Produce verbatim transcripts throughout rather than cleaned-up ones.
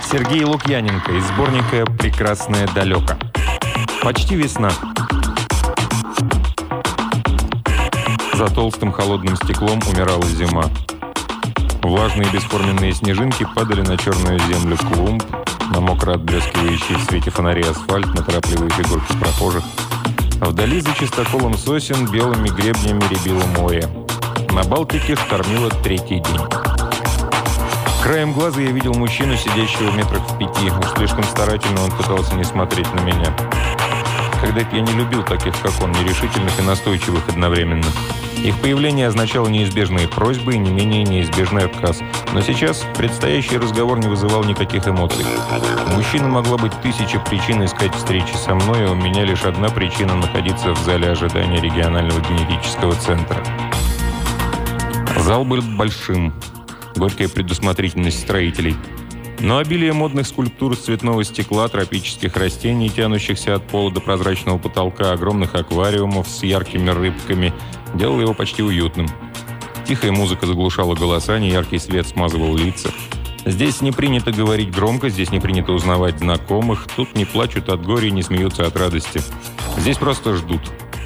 Сергей Лукьяненко из сборника «Прекрасное далеко». Почти весна. За толстым холодным стеклом умирала зима. Влажные бесформенные снежинки падали на черную землю клумб, на мокро отблескивающий в свете фонарей асфальт, на торопливые фигурки прохожих. Вдали за чистоколом сосен белыми гребнями рябило море. На Балтике штормило третий день. Краем глаза я видел мужчину, сидящего в метрах в пяти. Уж слишком старательно он пытался не смотреть на меня. Когда-то я не любил таких, как он, нерешительных и настойчивых одновременно. Их появление означало неизбежные просьбы и не менее неизбежный отказ. Но сейчас предстоящий разговор не вызывал никаких эмоций. У мужчины могла быть тысяча причин искать встречи со мной, а у меня лишь одна причина находиться в зале ожидания регионального генетического центра. Зал был большим. Горькая предусмотрительность строителей. Но обилие модных скульптур из цветного стекла, тропических растений, тянущихся от пола до прозрачного потолка, огромных аквариумов с яркими рыбками, делало его почти уютным. Тихая музыка заглушала голоса, неяркий свет смазывал лица. Здесь не принято говорить громко, здесь не принято узнавать знакомых, тут не плачут от горя и не смеются от радости. Здесь просто ждут.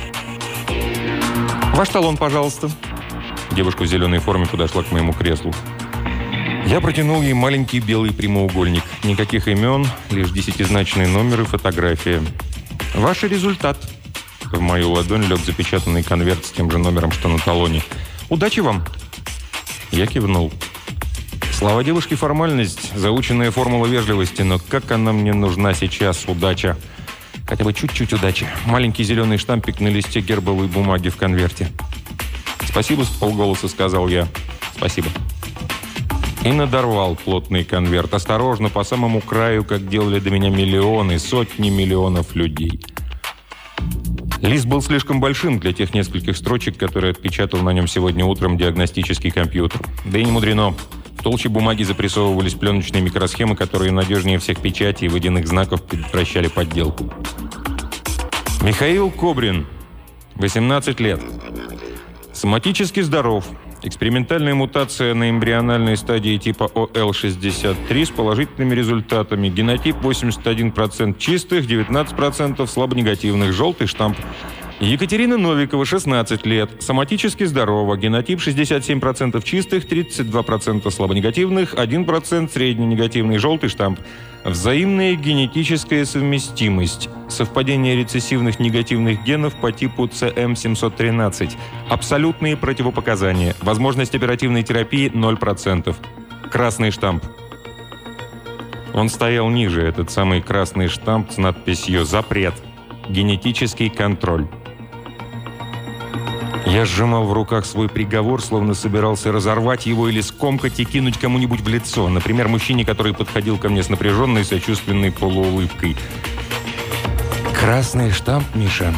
«Ваш талон, пожалуйста». Девушка в зеленой форме подошла к моему креслу. Я протянул ей маленький белый прямоугольник. Никаких имен, лишь десятизначный номер и фотография. «Ваш результат». В мою ладонь лег запечатанный конверт с тем же номером, что на талоне. «Удачи вам!» Я кивнул. Слова девушки — формальность, заученная формула вежливости, но как она мне нужна сейчас, удача. Хотя бы чуть-чуть удачи. Маленький зеленый штампик на листе гербовой бумаги в конверте. «Спасибо», — вполголоса сказал я. «Спасибо». И надорвал плотный конверт. Осторожно, по самому краю, как делали до меня миллионы, сотни миллионов людей. Лист был слишком большим для тех нескольких строчек, которые отпечатал на нем сегодня утром диагностический компьютер. Да и не мудрено. В толще бумаги запрессовывались пленочные микросхемы, которые надежнее всех печатей и водяных знаков предотвращали подделку. Михаил Кобрин, восемнадцать лет. Соматически здоров. Экспериментальная мутация на эмбриональной стадии типа О Л шестьдесят три с положительными результатами. Генотип восемьдесят один процент чистых, девятнадцать процентов слабонегативных. Желтый штамп. Екатерина Новикова, шестнадцать лет. Соматически здорова. Генотип шестьдесят семь процентов чистых, тридцать два процента слабонегативных, один процент средненегативный. Желтый штамп. Взаимная генетическая совместимость. Совпадение рецессивных негативных генов по типу С М семьсот тринадцать. Абсолютные противопоказания. Возможность оперативной терапии ноль процентов. Красный штамп. Он стоял ниже, этот самый красный штамп с надписью «Запрет. Генетический контроль». Я сжимал в руках свой приговор, словно собирался разорвать его или скомкать и кинуть кому-нибудь в лицо. Например, мужчине, который подходил ко мне с напряженной, сочувственной полуулыбкой. «Красный штамп, Миша?»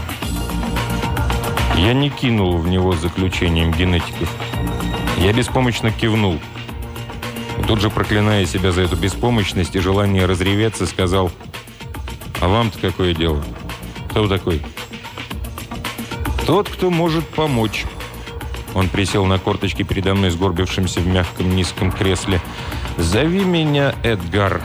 Я не кинул в него заключением генетиков. Я беспомощно кивнул. И тут же, проклиная себя за эту беспомощность и желание разреветься, сказал: «А вам-то какое дело? Кто вы такой?» «Тот, кто может помочь». Он присел на корточки передо мной, сгорбившимся в мягком низком кресле. «Зови меня Эдгар».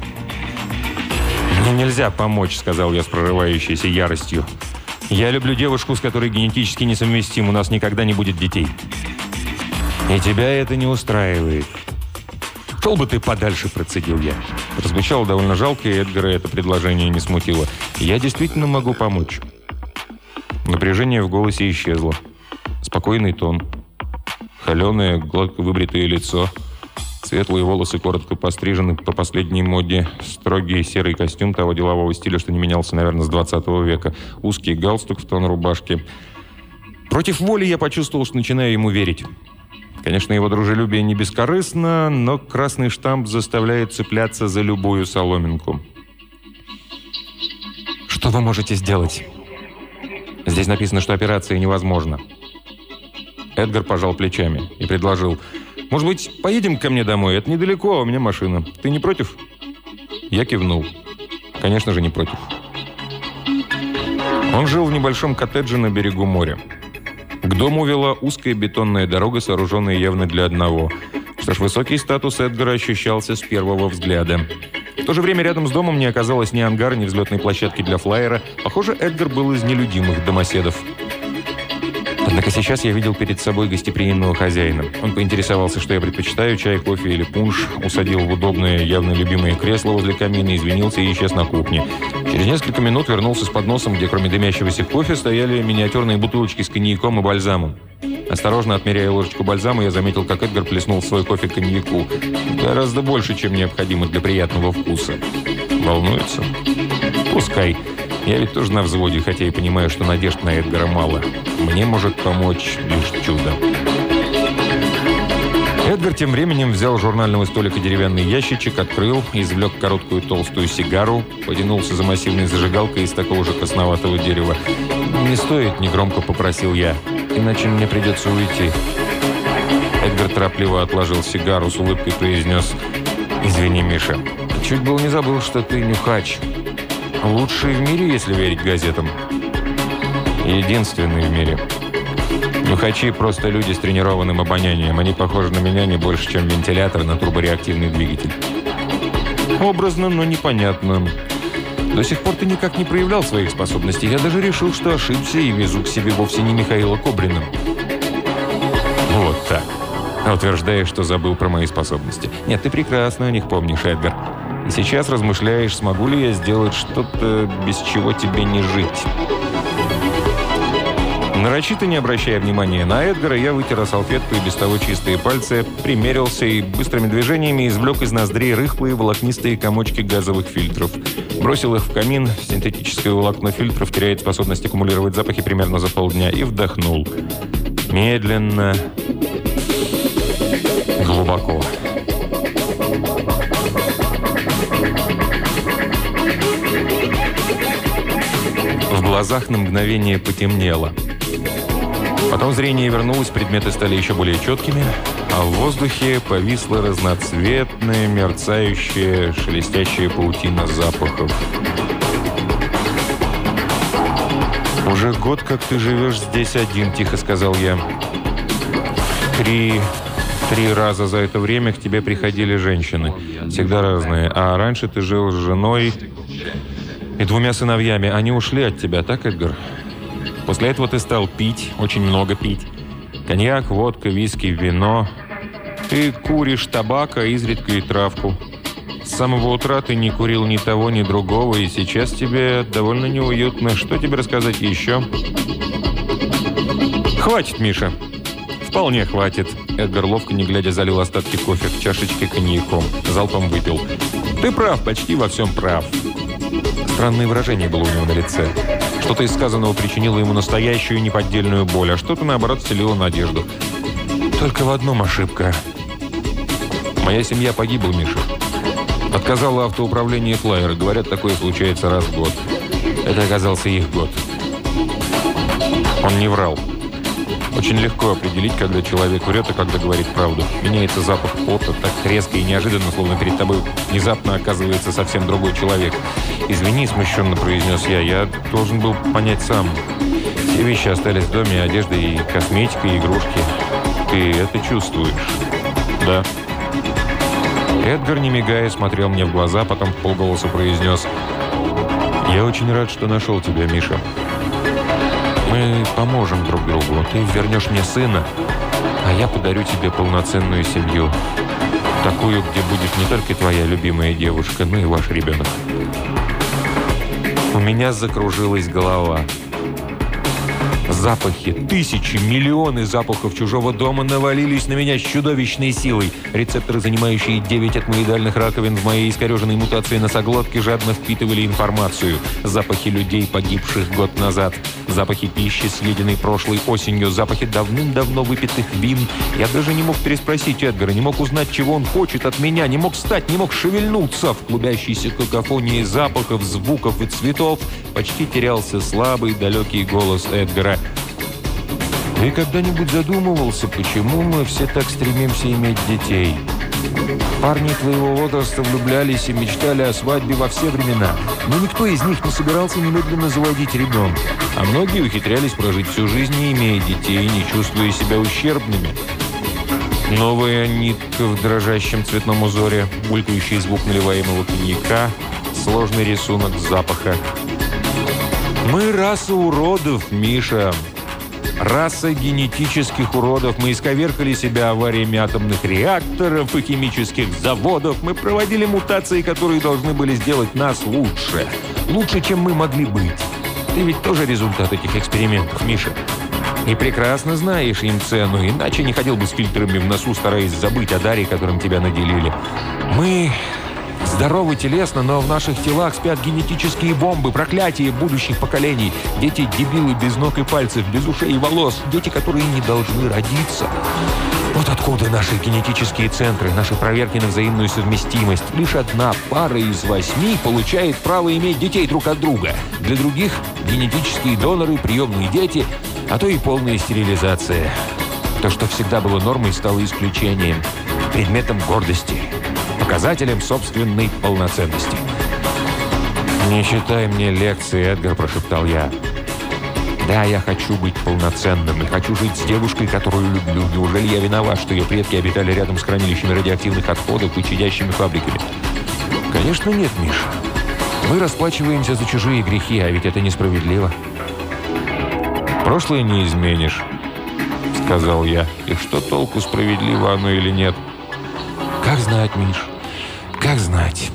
«Мне нельзя помочь», — сказал я с прорывающейся яростью. «Я люблю девушку, с которой генетически несовместим. У нас никогда не будет детей». «И тебя это не устраивает». «Шел бы ты подальше», — процедил я. Прозвучало довольно жалко, и Эдгара это предложение не смутило. «Я действительно могу помочь». Напряжение в голосе исчезло. Спокойный тон. Холеное, гладко выбритое лицо. Светлые волосы коротко пострижены по последней моде. Строгий серый костюм того делового стиля, что не менялся, наверное, с двадцатого века. Узкий галстук в тон рубашки. Против воли я почувствовал, что начинаю ему верить. Конечно, его дружелюбие не бескорыстно, но красный штамп заставляет цепляться за любую соломинку. «Что вы можете сделать?» «Здесь написано, что операция невозможна». Эдгар пожал плечами и предложил: «Может быть, поедем ко мне домой? Это недалеко, а у меня машина. Ты не против?» Я кивнул. Конечно же, не против. Он жил в небольшом коттедже на берегу моря. К дому вела узкая бетонная дорога, сооруженная явно для одного. Что ж, высокий статус Эдгара ощущался с первого взгляда. В то же время рядом с домом не оказалось ни ангара, ни взлетной площадки для флайера. Похоже, Эдгар был из нелюдимых домоседов. Однако сейчас я видел перед собой гостеприимного хозяина. Он поинтересовался, что я предпочитаю, чай, кофе или пунш, усадил в удобное, явно любимое кресло возле камина, извинился и исчез на кухне. Через несколько минут вернулся с подносом, где кроме дымящегося кофе стояли миниатюрные бутылочки с коньяком и бальзамом. Осторожно отмеряя ложечку бальзама, я заметил, как Эдгар плеснул в свой кофе коньяку. Гораздо больше, чем необходимо для приятного вкуса. Волнуется? Пускай. Я ведь тоже на взводе, хотя и понимаю, что надежд на Эдгара мало. Мне может помочь лишь чудо. Эдгар тем временем взял с журнального столика деревянный ящичек, открыл, извлек короткую толстую сигару, потянулся за массивной зажигалкой из такого же красноватого дерева. «Не стоит», — негромко попросил я, — «иначе мне придется уйти». Эдгар торопливо отложил сигару, с улыбкой произнес: «Извини, Миша, чуть было не забыл, что ты нюхач. Лучший в мире, если верить газетам. Единственный в мире. Нюхачи – просто люди с тренированным обонянием. Они похожи на меня не больше, чем вентилятор на турбореактивный двигатель». Образно, но непонятно. До сих пор ты никак не проявлял своих способностей. Я даже решил, что ошибся и везу к себе вовсе не Михаила Кобрина. Вот так. Утверждаешь, что забыл про мои способности. Нет, ты прекрасно о них помнишь, Эдгар. И сейчас размышляешь, смогу ли я сделать что-то, без чего тебе не жить. Нарочито не обращая внимания на Эдгара, я вытер салфетку и без того чистые пальцы, примерился и быстрыми движениями извлек из ноздрей рыхлые волокнистые комочки газовых фильтров. Бросил их в камин, синтетическое волокно фильтров теряет способность аккумулировать запахи примерно за полдня, и вдохнул. Медленно, глубоко. В глазах на мгновение потемнело. Потом зрение вернулось, предметы стали еще более четкими, а в воздухе повисла разноцветная, мерцающая, шелестящая паутина запахов. «Уже год, как ты живешь здесь один», — тихо сказал я. «Три, три раза за это время к тебе приходили женщины. Всегда разные. А раньше ты жил с женой и двумя сыновьями. Они ушли от тебя, так, Эдгар? После этого ты стал пить, очень много пить. Коньяк, водка, виски, вино. Ты куришь табак, а изредка и травку. С самого утра ты не курил ни того, ни другого, и сейчас тебе довольно неуютно. Что тебе рассказать еще?» «Хватит, Миша». «Вполне хватит». Эдгар, ловко не глядя, залил остатки кофе в чашечке коньяком. Залпом выпил. «Ты прав, почти во всем прав». Странное выражение было у него на лице. Что-то из сказанного причинило ему настоящую неподдельную боль, а что-то, наоборот, вселило надежду. Только в одном ошибка. Моя семья погибла, Миша. Отказало автоуправление флайера. Говорят, такое случается раз в год. Это оказался их год. Он не врал. Очень легко определить, когда человек врет, а когда говорит правду. Меняется запах пота так резко и неожиданно, словно перед тобой внезапно оказывается совсем другой человек. «Извини», — смущенно произнес я, — «я должен был понять сам. Все вещи остались в доме, одежда и косметика, и игрушки. Ты это чувствуешь?» «Да». Эдгар, не мигая, смотрел мне в глаза, потом вполголоса произнес: «Я очень рад, что нашел тебя, Миша. Мы поможем друг другу. Ты вернешь мне сына, а я подарю тебе полноценную семью. Такую, где будет не только твоя любимая девушка, но и ваш ребенок». У меня закружилась голова. Запахи, тысячи, миллионы запахов чужого дома навалились на меня с чудовищной силой. Рецепторы, занимающие девять атмоидальных раковин в моей искореженной мутации носоглотки, жадно впитывали информацию. Запахи людей, погибших год назад. Запахи пищи, съеденной прошлой осенью. Запахи давным-давно выпитых вин. Я даже не мог переспросить Эдгара, не мог узнать, чего он хочет от меня, не мог встать, не мог шевельнуться. В клубящейся какофонии запахов, звуков и цветов почти терялся слабый, далекий голос Эдгара. «Ты когда-нибудь задумывался, почему мы все так стремимся иметь детей? Парни твоего возраста влюблялись и мечтали о свадьбе во все времена, но никто из них не собирался немедленно заводить ребенка. А многие ухитрялись прожить всю жизнь, не имея детей, не чувствуя себя ущербными. Новая нитка в дрожащем цветном узоре, булькающий звук наливаемого коньяка, сложный рисунок запаха. Мы раса уродов, Миша. Раса генетических уродов. Мы исковеркали себя авариями атомных реакторов и химических заводов. Мы проводили мутации, которые должны были сделать нас лучше. Лучше, чем мы могли быть. Ты ведь тоже результат этих экспериментов, Миша. И прекрасно знаешь им цену, иначе не ходил бы с фильтрами в носу, стараясь забыть о даре, которым тебя наделили. Мы здоровы телесно, но в наших телах спят генетические бомбы, проклятие будущих поколений. Дети-дебилы без ног и пальцев, без ушей и волос. Дети, которые не должны родиться. Вот откуда наши генетические центры, наши проверки на взаимную совместимость. Лишь одна пара из восьми получает право иметь детей друг от друга. Для других – генетические доноры, приемные дети, а то и полная стерилизация. То, что всегда было нормой, стало исключением, предметом гордости, показателем собственной полноценности. «Не читай мне лекции, Эдгар», – прошептал я. «Да, я хочу быть полноценным и хочу жить с девушкой, которую люблю. Неужели я виноват, что ее предки обитали рядом с хранилищами радиоактивных отходов и чадящими фабриками?» «Конечно нет, Миша. Мы расплачиваемся за чужие грехи, а ведь это несправедливо». «Прошлое не изменишь», — сказал я. «И что толку, справедливо оно или нет?» «Как знать, Миш, как знать».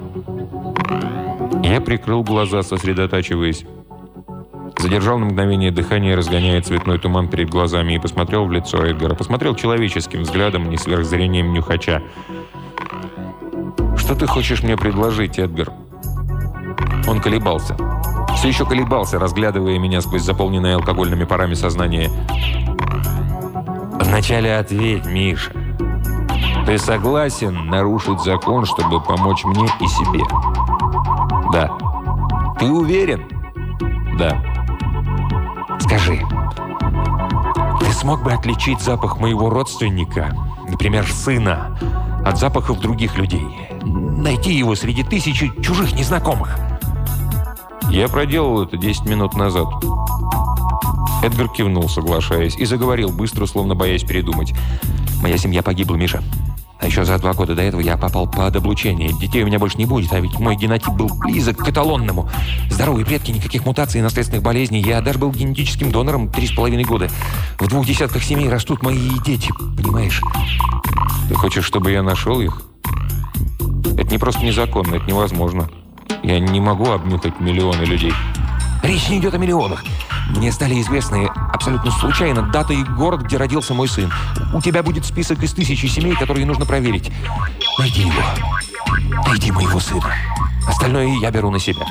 Я прикрыл глаза, сосредотачиваясь. Задержал на мгновение дыхание, разгоняя цветной туман перед глазами, и посмотрел в лицо Эдгара. Посмотрел человеческим взглядом, не сверхзрением нюхача. «Что ты хочешь мне предложить, Эдгар?» Он колебался. Все еще колебался, разглядывая меня сквозь заполненное алкогольными парами сознание. «Вначале ответь, Миша. Ты согласен нарушить закон, чтобы помочь мне и себе?» «Да». «Ты уверен?» «Да». «Скажи, ты смог бы отличить запах моего родственника, например, сына, от запахов других людей? Найти его среди тысячи чужих незнакомых?» «Я проделал это десять минут назад». Эдгар кивнул, соглашаясь, и заговорил быстро, словно боясь передумать. «Моя семья погибла, Миша. А еще за два года до этого я попал под облучение. Детей у меня больше не будет, а ведь мой генотип был близок к эталонному. Здоровые предки, никаких мутаций и наследственных болезней. Я даже был генетическим донором три с половиной года. В двух десятках семей растут мои дети, понимаешь?» «Ты хочешь, чтобы я нашел их?» «Это не просто незаконно, это невозможно. Я не могу обнюхать миллионы людей». «Речь не идет о миллионах. Мне стали известны абсолютно случайно дата и город, где родился мой сын. У тебя будет список из тысячи семей, которые нужно проверить. Найди его. Найди моего сына. Остальное я беру на себя».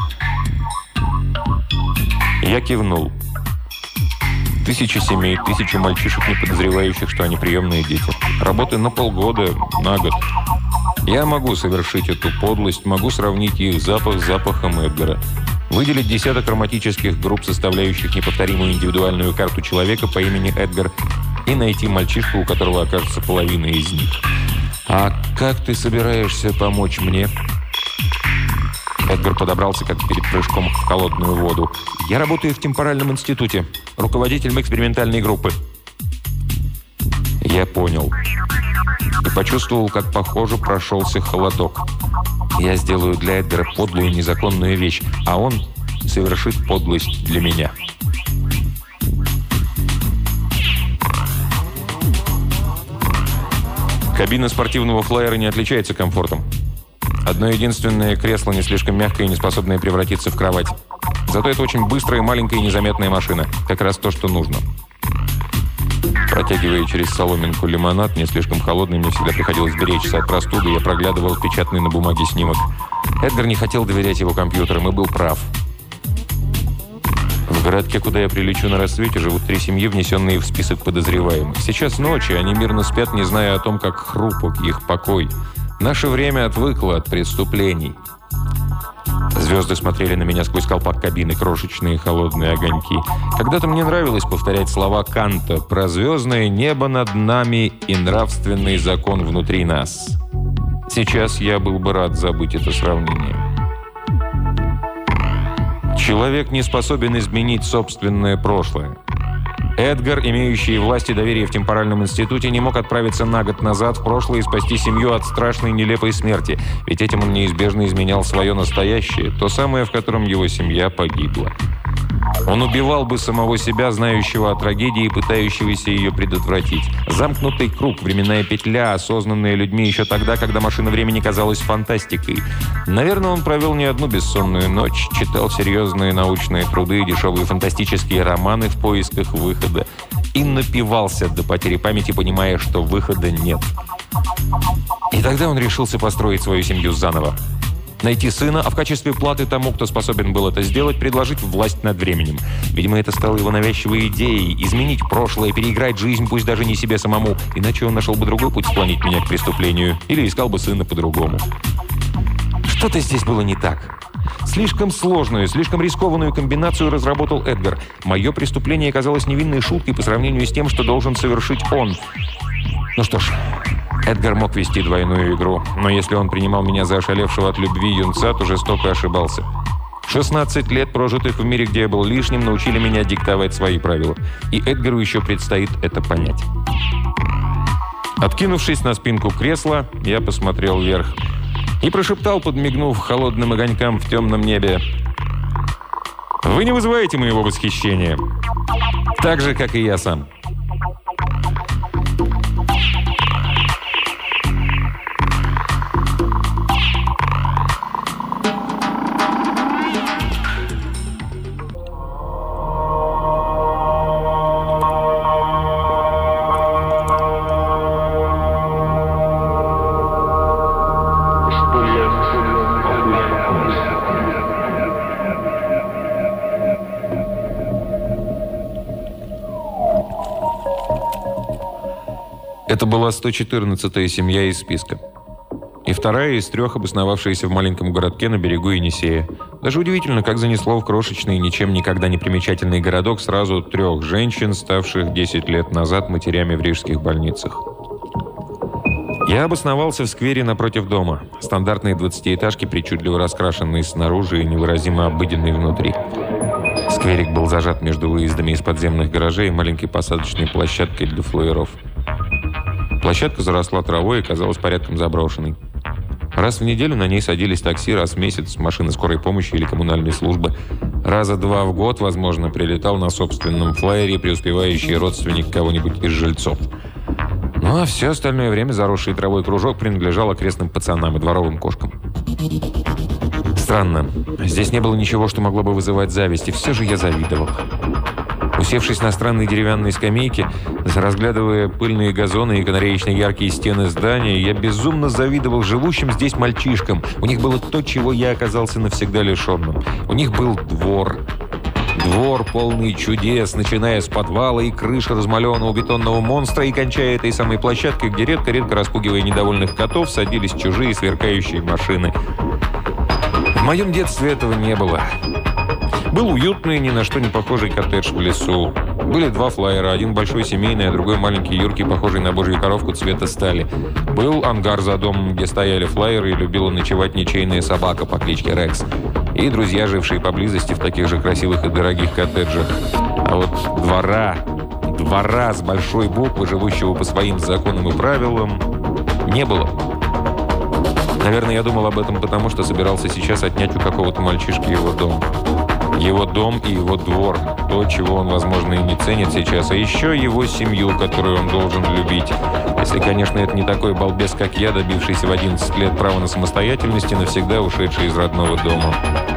Я кивнул. Тысяча семей, тысяча мальчишек, не подозревающих, что они приемные дети. Работы на полгода, на год. Я могу совершить эту подлость, могу сравнить их запах с запахом Эдгара. Выделить десяток ароматических групп, составляющих неповторимую индивидуальную карту человека по имени Эдгар, и найти мальчишку, у которого окажется половина из них. «А как ты собираешься помочь мне?» Эдгар подобрался, как перед прыжком в холодную воду. «Я работаю в темпоральном институте, руководителем экспериментальной группы». Я понял. И почувствовал, как, похоже, прошелся холодок. Я сделаю для Эдгара подлую незаконную вещь, а он совершит подлость для меня. Кабина спортивного флайера не отличается комфортом. Одно единственное кресло не слишком мягкое и не способное превратиться в кровать. Зато это очень быстрая, маленькая и незаметная машина. Как раз то, что нужно. Протягивая через соломинку лимонад, не слишком холодный, мне всегда приходилось беречься от простуды, я проглядывал печатный на бумаге снимок. Эдгар не хотел доверять его компьютерам и был прав. В городке, куда я прилечу на рассвете, живут три семьи, внесенные в список подозреваемых. Сейчас ночи, они мирно спят, не зная о том, как хрупок их покой. Наше время отвыкло от преступлений. Звезды смотрели на меня сквозь колпак кабины, крошечные холодные огоньки. Когда-то мне нравилось повторять слова Канта про звездное небо над нами и нравственный закон внутри нас. Сейчас я был бы рад забыть это сравнение. Человек не способен изменить собственное прошлое. Эдгар, имеющий власть и доверие в темпоральном институте, не мог отправиться на год назад в прошлое и спасти семью от страшной нелепой смерти, ведь этим он неизбежно изменял свое настоящее, то самое, в котором его семья погибла. Он убивал бы самого себя, знающего о трагедии и пытающегося ее предотвратить. Замкнутый круг, временная петля, осознанная людьми еще тогда, когда машина времени казалась фантастикой. Наверное, он провел не одну бессонную ночь, читал серьезные научные труды, дешевые фантастические романы в поисках выхода и напивался до потери памяти, понимая, что выхода нет. И тогда он решился построить свою семью заново. Найти сына, а в качестве платы тому, кто способен был это сделать, предложить власть над временем. Видимо, это стало его навязчивой идеей – изменить прошлое, переиграть жизнь, пусть даже не себе самому. Иначе он нашел бы другой путь склонить меня к преступлению или искал бы сына по-другому. Что-то здесь было не так. Слишком сложную, слишком рискованную комбинацию разработал Эдгар. Мое преступление казалось невинной шуткой по сравнению с тем, что должен совершить он. Ну что ж, Эдгар мог вести двойную игру, но если он принимал меня за ошалевшего от любви юнца, то жестоко ошибался. шестнадцать лет, прожитых в мире, где я был лишним, научили меня диктовать свои правила. И Эдгару еще предстоит это понять. Откинувшись на спинку кресла, я посмотрел вверх и прошептал, подмигнув холодным огонькам в темном небе: «Вы не вызываете моего восхищения, так же, как и я сам». Это была сто четырнадцатая семья из списка. И вторая из трех, обосновавшаяся в маленьком городке на берегу Енисея. Даже удивительно, как занесло в крошечный, ничем никогда не примечательный городок сразу трех женщин, ставших десять лет назад матерями в рижских больницах. Я обосновался в сквере напротив дома. Стандартные двадцатиэтажки, причудливо раскрашенные снаружи и невыразимо обыденные внутри. Скверик был зажат между выездами из подземных гаражей и маленькой посадочной площадкой для флоеров. Площадка заросла травой и казалась порядком заброшенной. Раз в неделю на ней садились такси, раз в месяц машины скорой помощи или коммунальной службы. Раза два в год, возможно, прилетал на собственном флайере преуспевающий родственник кого-нибудь из жильцов. Ну а все остальное время заросший травой кружок принадлежал окрестным пацанам и дворовым кошкам. Странно. Здесь не было ничего, что могло бы вызывать зависть, и все же я завидовал. Усевшись на странной деревянной скамейке, разглядывая пыльные газоны и канареечно яркие стены здания, я безумно завидовал живущим здесь мальчишкам. У них было то, чего я оказался навсегда лишенным. У них был двор. Двор, полный чудес, начиная с подвала и крыши размалеванного бетонного монстра и кончая этой самой площадкой, где редко-редко, распугивая недовольных котов, садились чужие сверкающие машины. В моем детстве этого не было. Был уютный, ни на что не похожий коттедж в лесу. Были два флайера, один большой семейный, а другой маленький юркий, похожий на божью коровку цвета стали. Был ангар за домом, где стояли флайеры, и любила ночевать ничейная собака по кличке Рекс. И друзья, жившие поблизости в таких же красивых и дорогих коттеджах. А вот двора, двора с большой буквы, живущего по своим законам и правилам, не было. Наверное, я думал об этом потому, что собирался сейчас отнять у какого-то мальчишки его дом. Его дом и его двор. То, чего он, возможно, и не ценит сейчас. А еще его семью, которую он должен любить. Если, конечно, это не такой балбес, как я, добившийся в одиннадцать лет права на самостоятельность и навсегда ушедший из родного дома.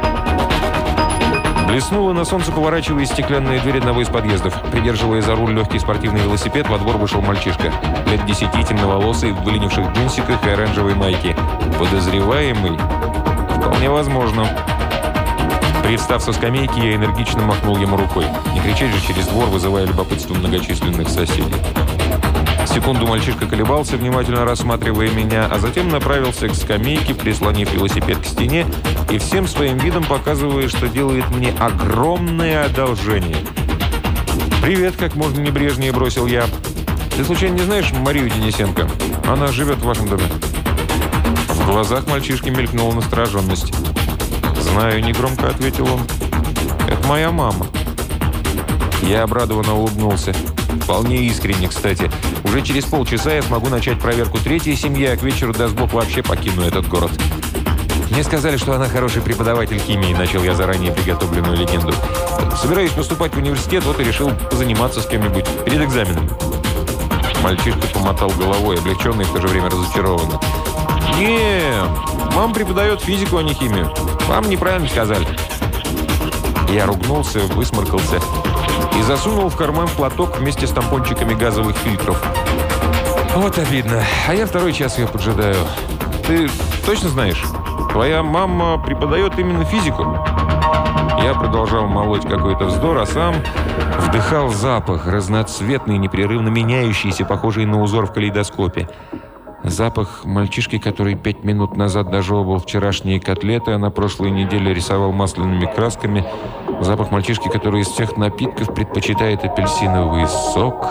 Блеснула на солнце, поворачивая стеклянные двери одного из подъездов. Придерживая за руль легкий спортивный велосипед, во двор вышел мальчишка. Лет десяти, темноволосый, в выленивших джинсиках и оранжевой майке. Подозреваемый? Вполне возможно. Привстав со скамейки, я энергично махнул ему рукой. Не кричать же через двор, вызывая любопытство многочисленных соседей. Секунду мальчишка колебался, внимательно рассматривая меня, а затем направился к скамейке, прислонив велосипед к стене и всем своим видом показывая, что делает мне огромное одолжение. «Привет», — как можно небрежнее бросил я. «Ты случайно не знаешь Марию Денисенко? Она живет в вашем доме». В глазах мальчишки мелькнула настороженность. «Знаю», — негромко ответил он. «Это моя мама». Я обрадованно улыбнулся. Вполне искренне, кстати. Уже через полчаса я смогу начать проверку третьей семьи, а к вечеру, даст Бог, вообще покину этот город. Мне сказали, что она хороший преподаватель химии, начал я заранее приготовленную легенду. Собираюсь поступать в университет, вот и решил позаниматься с кем-нибудь перед экзаменом. Мальчишка помотал головой, облегченный и в то же время разочарованный. «Не, мама преподает физику, а не химию. Вам неправильно сказали». Я ругнулся, высморкался и засунул в карман платок вместе с тампончиками газовых фильтров. Вот обидно. А я второй час ее поджидаю. Ты точно знаешь? Твоя мама преподает именно физику? Я продолжал молоть какой-то вздор, а сам вдыхал запах, разноцветный, непрерывно меняющийся, похожий на узор в калейдоскопе. Запах мальчишки, который пять минут назад дожевывал вчерашние котлеты, а на прошлой неделе рисовал масляными красками. Запах мальчишки, который из всех напитков предпочитает апельсиновый сок.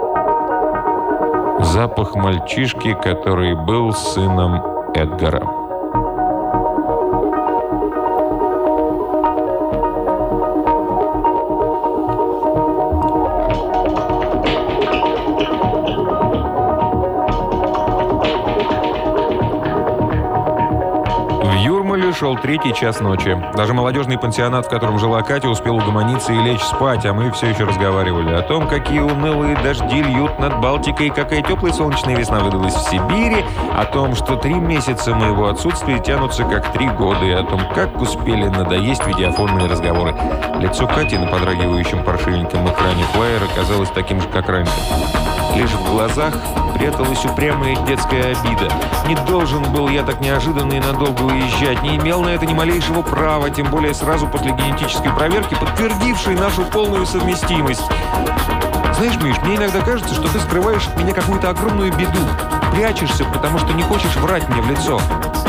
Запах мальчишки, который был сыном Эдгара. Шел третий час ночи. Даже молодежный пансионат, в котором жила Катя, успел угомониться и лечь спать, а мы все еще разговаривали о том, какие унылые дожди льют над Балтикой, какая теплая солнечная весна выдалась в Сибири, о том, что три месяца моего отсутствия тянутся как три года, и о том, как успели надоесть видеофонные разговоры. Лицо Кати на подрагивающем паршивеньком экране флайера казалось таким же, как раньше. Лишь в глазах пряталась упрямая детская обида. Не должен был я так неожиданно и надолго уезжать, не имел на это ни малейшего права, тем более сразу после генетической проверки, подтвердившей нашу полную совместимость. Знаешь, Миш, мне иногда кажется, что ты скрываешь от меня какую-то огромную беду. Прячешься, потому что не хочешь врать мне в лицо.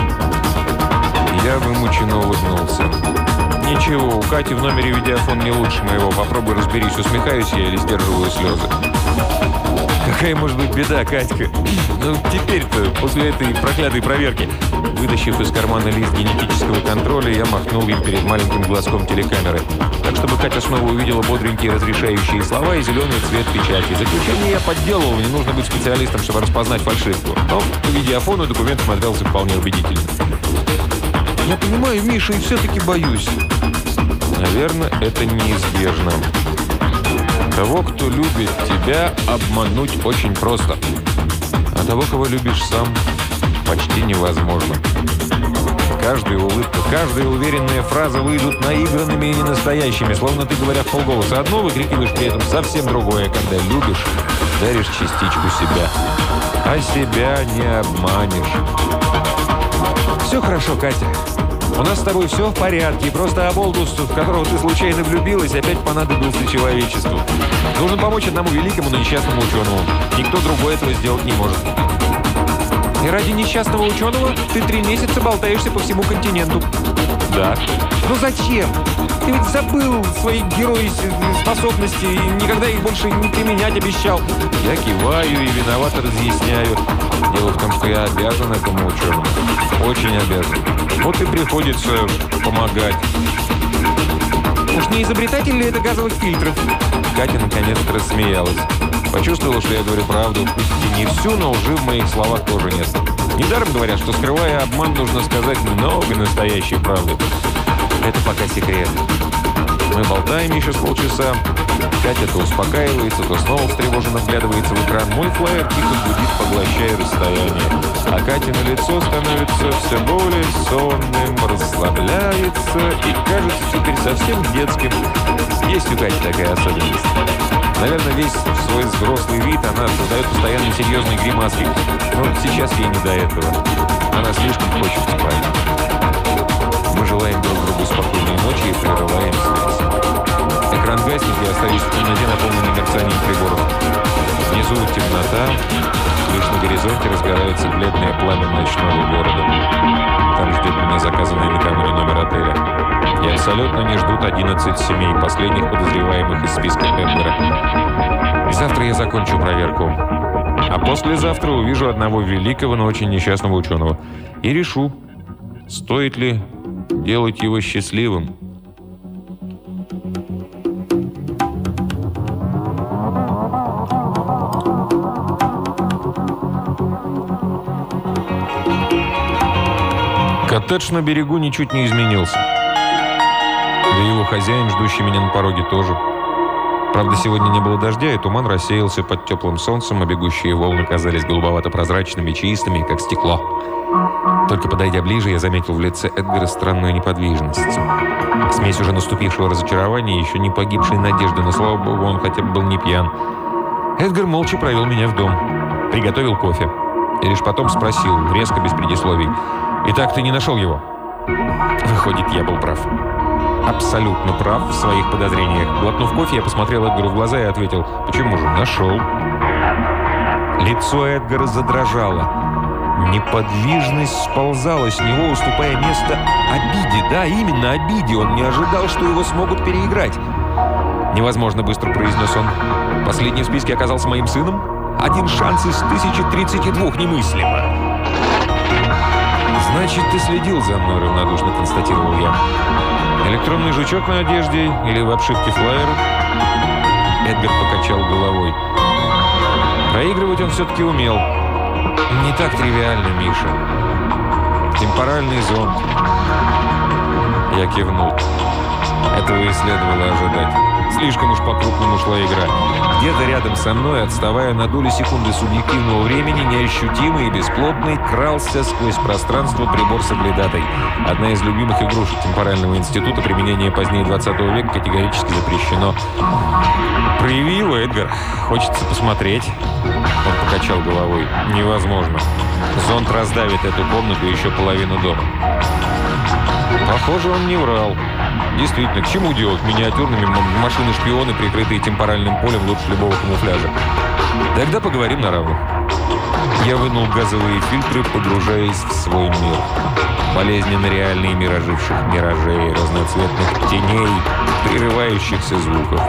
Я вымученно улыбнулся. Ничего, у Кати в номере видеофон не лучше моего. Попробуй разберись, усмехаюсь я или сдерживаю слезы. Какая может быть беда, Катька? Ну, теперь-то, после этой проклятой проверки. Вытащив из кармана лист генетического контроля, я махнул им перед маленьким глазком телекамеры. Так, чтобы Катя снова увидела бодренькие разрешающие слова и зеленый цвет печати. Заключение я подделал, не нужно быть специалистом, чтобы распознать фальшивку. Но по видеофону документ смотрелся вполне убедительно. Я понимаю, Миша, и все-таки боюсь. Наверное, это неизбежно. Того, кто любит тебя, обмануть очень просто. А того, кого любишь сам, почти невозможно. Каждая улыбка, каждая уверенная фраза выйдут наигранными и ненастоящими, словно ты, говоря в полголоса одно, выкрикиваешь при этом совсем другое. Когда любишь, даришь частичку себя. А себя не обманешь. Все хорошо, Катя. У нас с тобой все в порядке, просто оболтус, в которого ты случайно влюбилась, опять понадобился человечеству. Нужно помочь одному великому, но несчастному ученому. Никто другой этого сделать не может. И ради несчастного ученого ты три месяца болтаешься по всему континенту. Да. Ну зачем? Ты ведь забыл свои геройские способности и никогда их больше не применять обещал. Я киваю и виновато разъясняю. Дело в том, что я обязан этому ученому. Очень обязан. Вот и приходится помогать. Уж не изобретатель ли это газовых фильтров? Катя наконец-то рассмеялась. Почувствовала, что я говорю правду. Пусть и не всю, но лжи в моих словах тоже нет. Недаром говорят, что, скрывая обман, нужно сказать много настоящей правды. Это пока секрет. Мы болтаем еще с полчаса. Катя то успокаивается, то снова встревоженно вглядывается в экран. Мой флайер тихо гудит, поглощая расстояние. А Катя на лицо становится все более сонным, расслабляется и кажется теперь совсем детским. Есть у Кати такая особенность. Наверное, весь свой взрослый вид она создает постоянно серьезные гримаски. Но сейчас ей не до этого. Она слишком хочет спать. Мы желаем друг другу спокойной ночи и прерываем связь. Экран гаснет, и остаюсь в темноте, наполненной мерцанием приборов. Внизу темнота, лишь на горизонте разгорается бледное пламя ночного города. Там ждет меня заказанный накануне номер отеля. И абсолютно не ждут одиннадцать семей, последних подозреваемых из списка Эдгара. Завтра я закончу проверку. А послезавтра увижу одного великого, но очень несчастного ученого. И решу, стоит ли делать его счастливым. Коттедж на берегу ничуть не изменился. Да и его хозяин, ждущий меня на пороге, тоже. Правда, сегодня не было дождя, и туман рассеялся под теплым солнцем, а бегущие волны казались голубовато-прозрачными, чистыми, как стекло. Только подойдя ближе, я заметил в лице Эдгара странную неподвижность. Смесь уже наступившего разочарования и еще не погибшей надежды, но, слава богу, он хотя бы был не пьян. Эдгар молча провел меня в дом, приготовил кофе. И лишь потом спросил, резко, без предисловий: «Итак, ты не нашел его?» Выходит, я был прав. Абсолютно прав в своих подозрениях. Глотнув кофе, я посмотрел Эдгару в глаза и ответил: «Почему же? Нашел». Лицо Эдгара задрожало. Неподвижность сползала с него, уступая место обиде. Да, именно обиде. Он не ожидал, что его смогут переиграть. «Невозможно», — быстро произнес он. «Последний в списке оказался моим сыном? Один шанс из тысячи тридцати двух, немыслимо». «Значит, ты следил за мной», — равнодушно констатировал я. «Электронный жучок на одежде или в обшивке флайера?» Эдгар покачал головой. Проигрывать он все-таки умел. Не так тривиально, Миша. Темпоральный зонд. Я кивнул. Этого и следовало ожидать. Слишком уж по-крупному шла игра. Где-то рядом со мной, отставая на долю секунды субъективного времени, неощутимый и бесплотный, крался сквозь пространство прибор соглядатой. Одна из любимых игрушек темпорального института, применение позднее двадцатого века категорически запрещено. «Прояви его, Эдгар. Хочется посмотреть». Он покачал головой. «Невозможно. Зонд раздавит эту комнату и еще половину дома». Похоже, он не врал. Действительно, к чему делать миниатюрными машины-шпионы, прикрытые темпоральным полем, лучше любого камуфляжа? Тогда поговорим на равных. Я вынул газовые фильтры, погружаясь в свой мир. Болезненно реальный мир оживших миражей, разноцветных теней, прерывающихся звуков.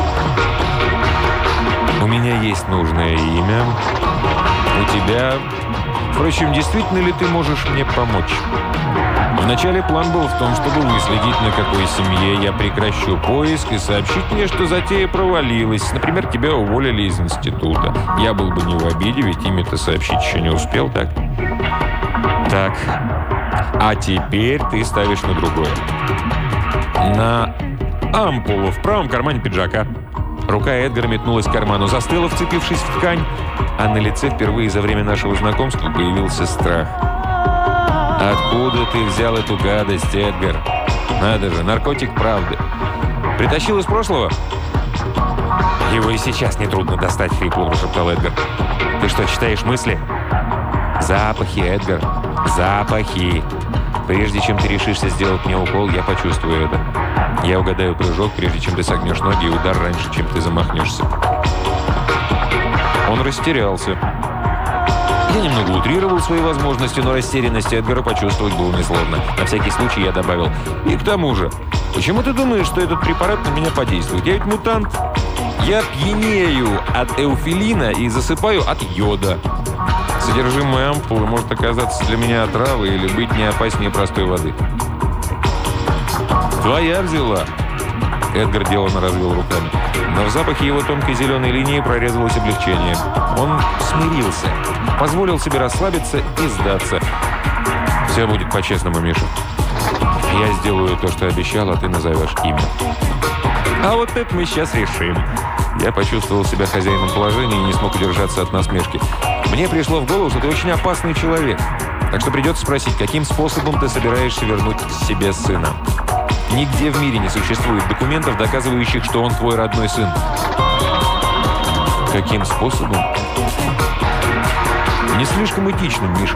У меня есть нужное имя. У тебя... Впрочем, действительно ли ты можешь мне помочь? Вначале план был в том, чтобы выследить, на какой семье я прекращу поиск, и сообщить мне, что затея провалилась. Например, тебя уволили из института. Я был бы не в обиде, ведь имя-то сообщить еще не успел, так? Так. А теперь ты ставишь на другое. На ампулу в правом кармане пиджака. Рука Эдгара метнулась к карману, застыла, вцепившись в ткань, а на лице впервые за время нашего знакомства появился страх. «Откуда ты взял эту гадость, Эдгар? Надо же, наркотик правды. Притащил из прошлого?» «Его и сейчас нетрудно достать», — хрипло прошептал Эдгар. «Ты что, читаешь мысли?» «Запахи, Эдгар, запахи. Прежде чем ты решишься сделать мне укол, я почувствую это. Я угадаю прыжок, прежде чем ты согнешь ноги, и удар раньше, чем ты замахнешься». Он растерялся. Я немного утрировал свои возможности, но растерянность Эдгара почувствовать было несложно. На всякий случай я добавил: «И к тому же, почему ты думаешь, что этот препарат на меня подействует? Я ведь мутант. Я пьянею от эуфилина и засыпаю от йода. Содержимое ампулы может оказаться для меня отравой или быть не опаснее простой воды». «Твоя взяла». Эдгар деланно развел руками. Но в запахе его тонкой зеленой линии прорезалось облегчение. Он смирился, позволил себе расслабиться и сдаться. «Все будет по-честному, Миша. Я сделаю то, что обещал, а ты назовешь имя». «А вот это мы сейчас решим». Я почувствовал себя хозяином положения и не смог удержаться от насмешки. «Мне пришло в голову, что ты очень опасный человек. Так что придется спросить, каким способом ты собираешься вернуть себе сына?» Нигде в мире не существует документов, доказывающих, что он твой родной сын. Каким способом? Не слишком этичным, Миша.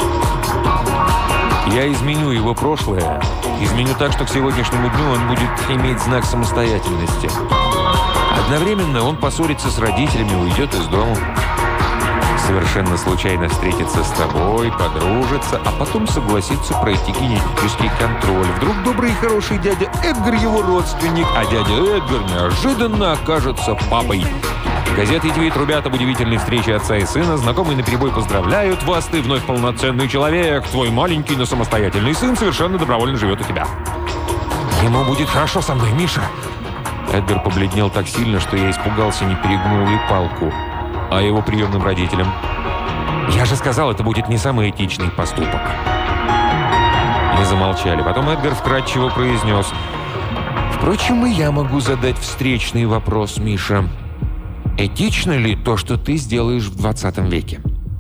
Я изменю его прошлое. Изменю так, что к сегодняшнему дню он будет иметь знак самостоятельности. Одновременно он поссорится с родителями, уйдет из дома. Совершенно случайно встретиться с тобой, подружиться, а потом согласиться пройти генетический контроль. Вдруг добрый и хороший дядя Эдгар его родственник, а дядя Эдгар неожиданно окажется папой. Газеты и ТВ трубят об удивительной встрече отца и сына, знакомые наперебой поздравляют вас, ты вновь полноценный человек, твой маленький, но самостоятельный сын совершенно добровольно живет у тебя. Ему будет хорошо со мной, Миша. Эдгар побледнел так сильно, что я испугался, не перегнул ли палку. А его приемным родителям? Я же сказал, это будет не самый этичный поступок. замолчали. Потом Эдгар вкратчиво произнес: «Впрочем, и я могу задать встречный вопрос, Миша. Этично ли то, что ты сделаешь в двадцатом веке?»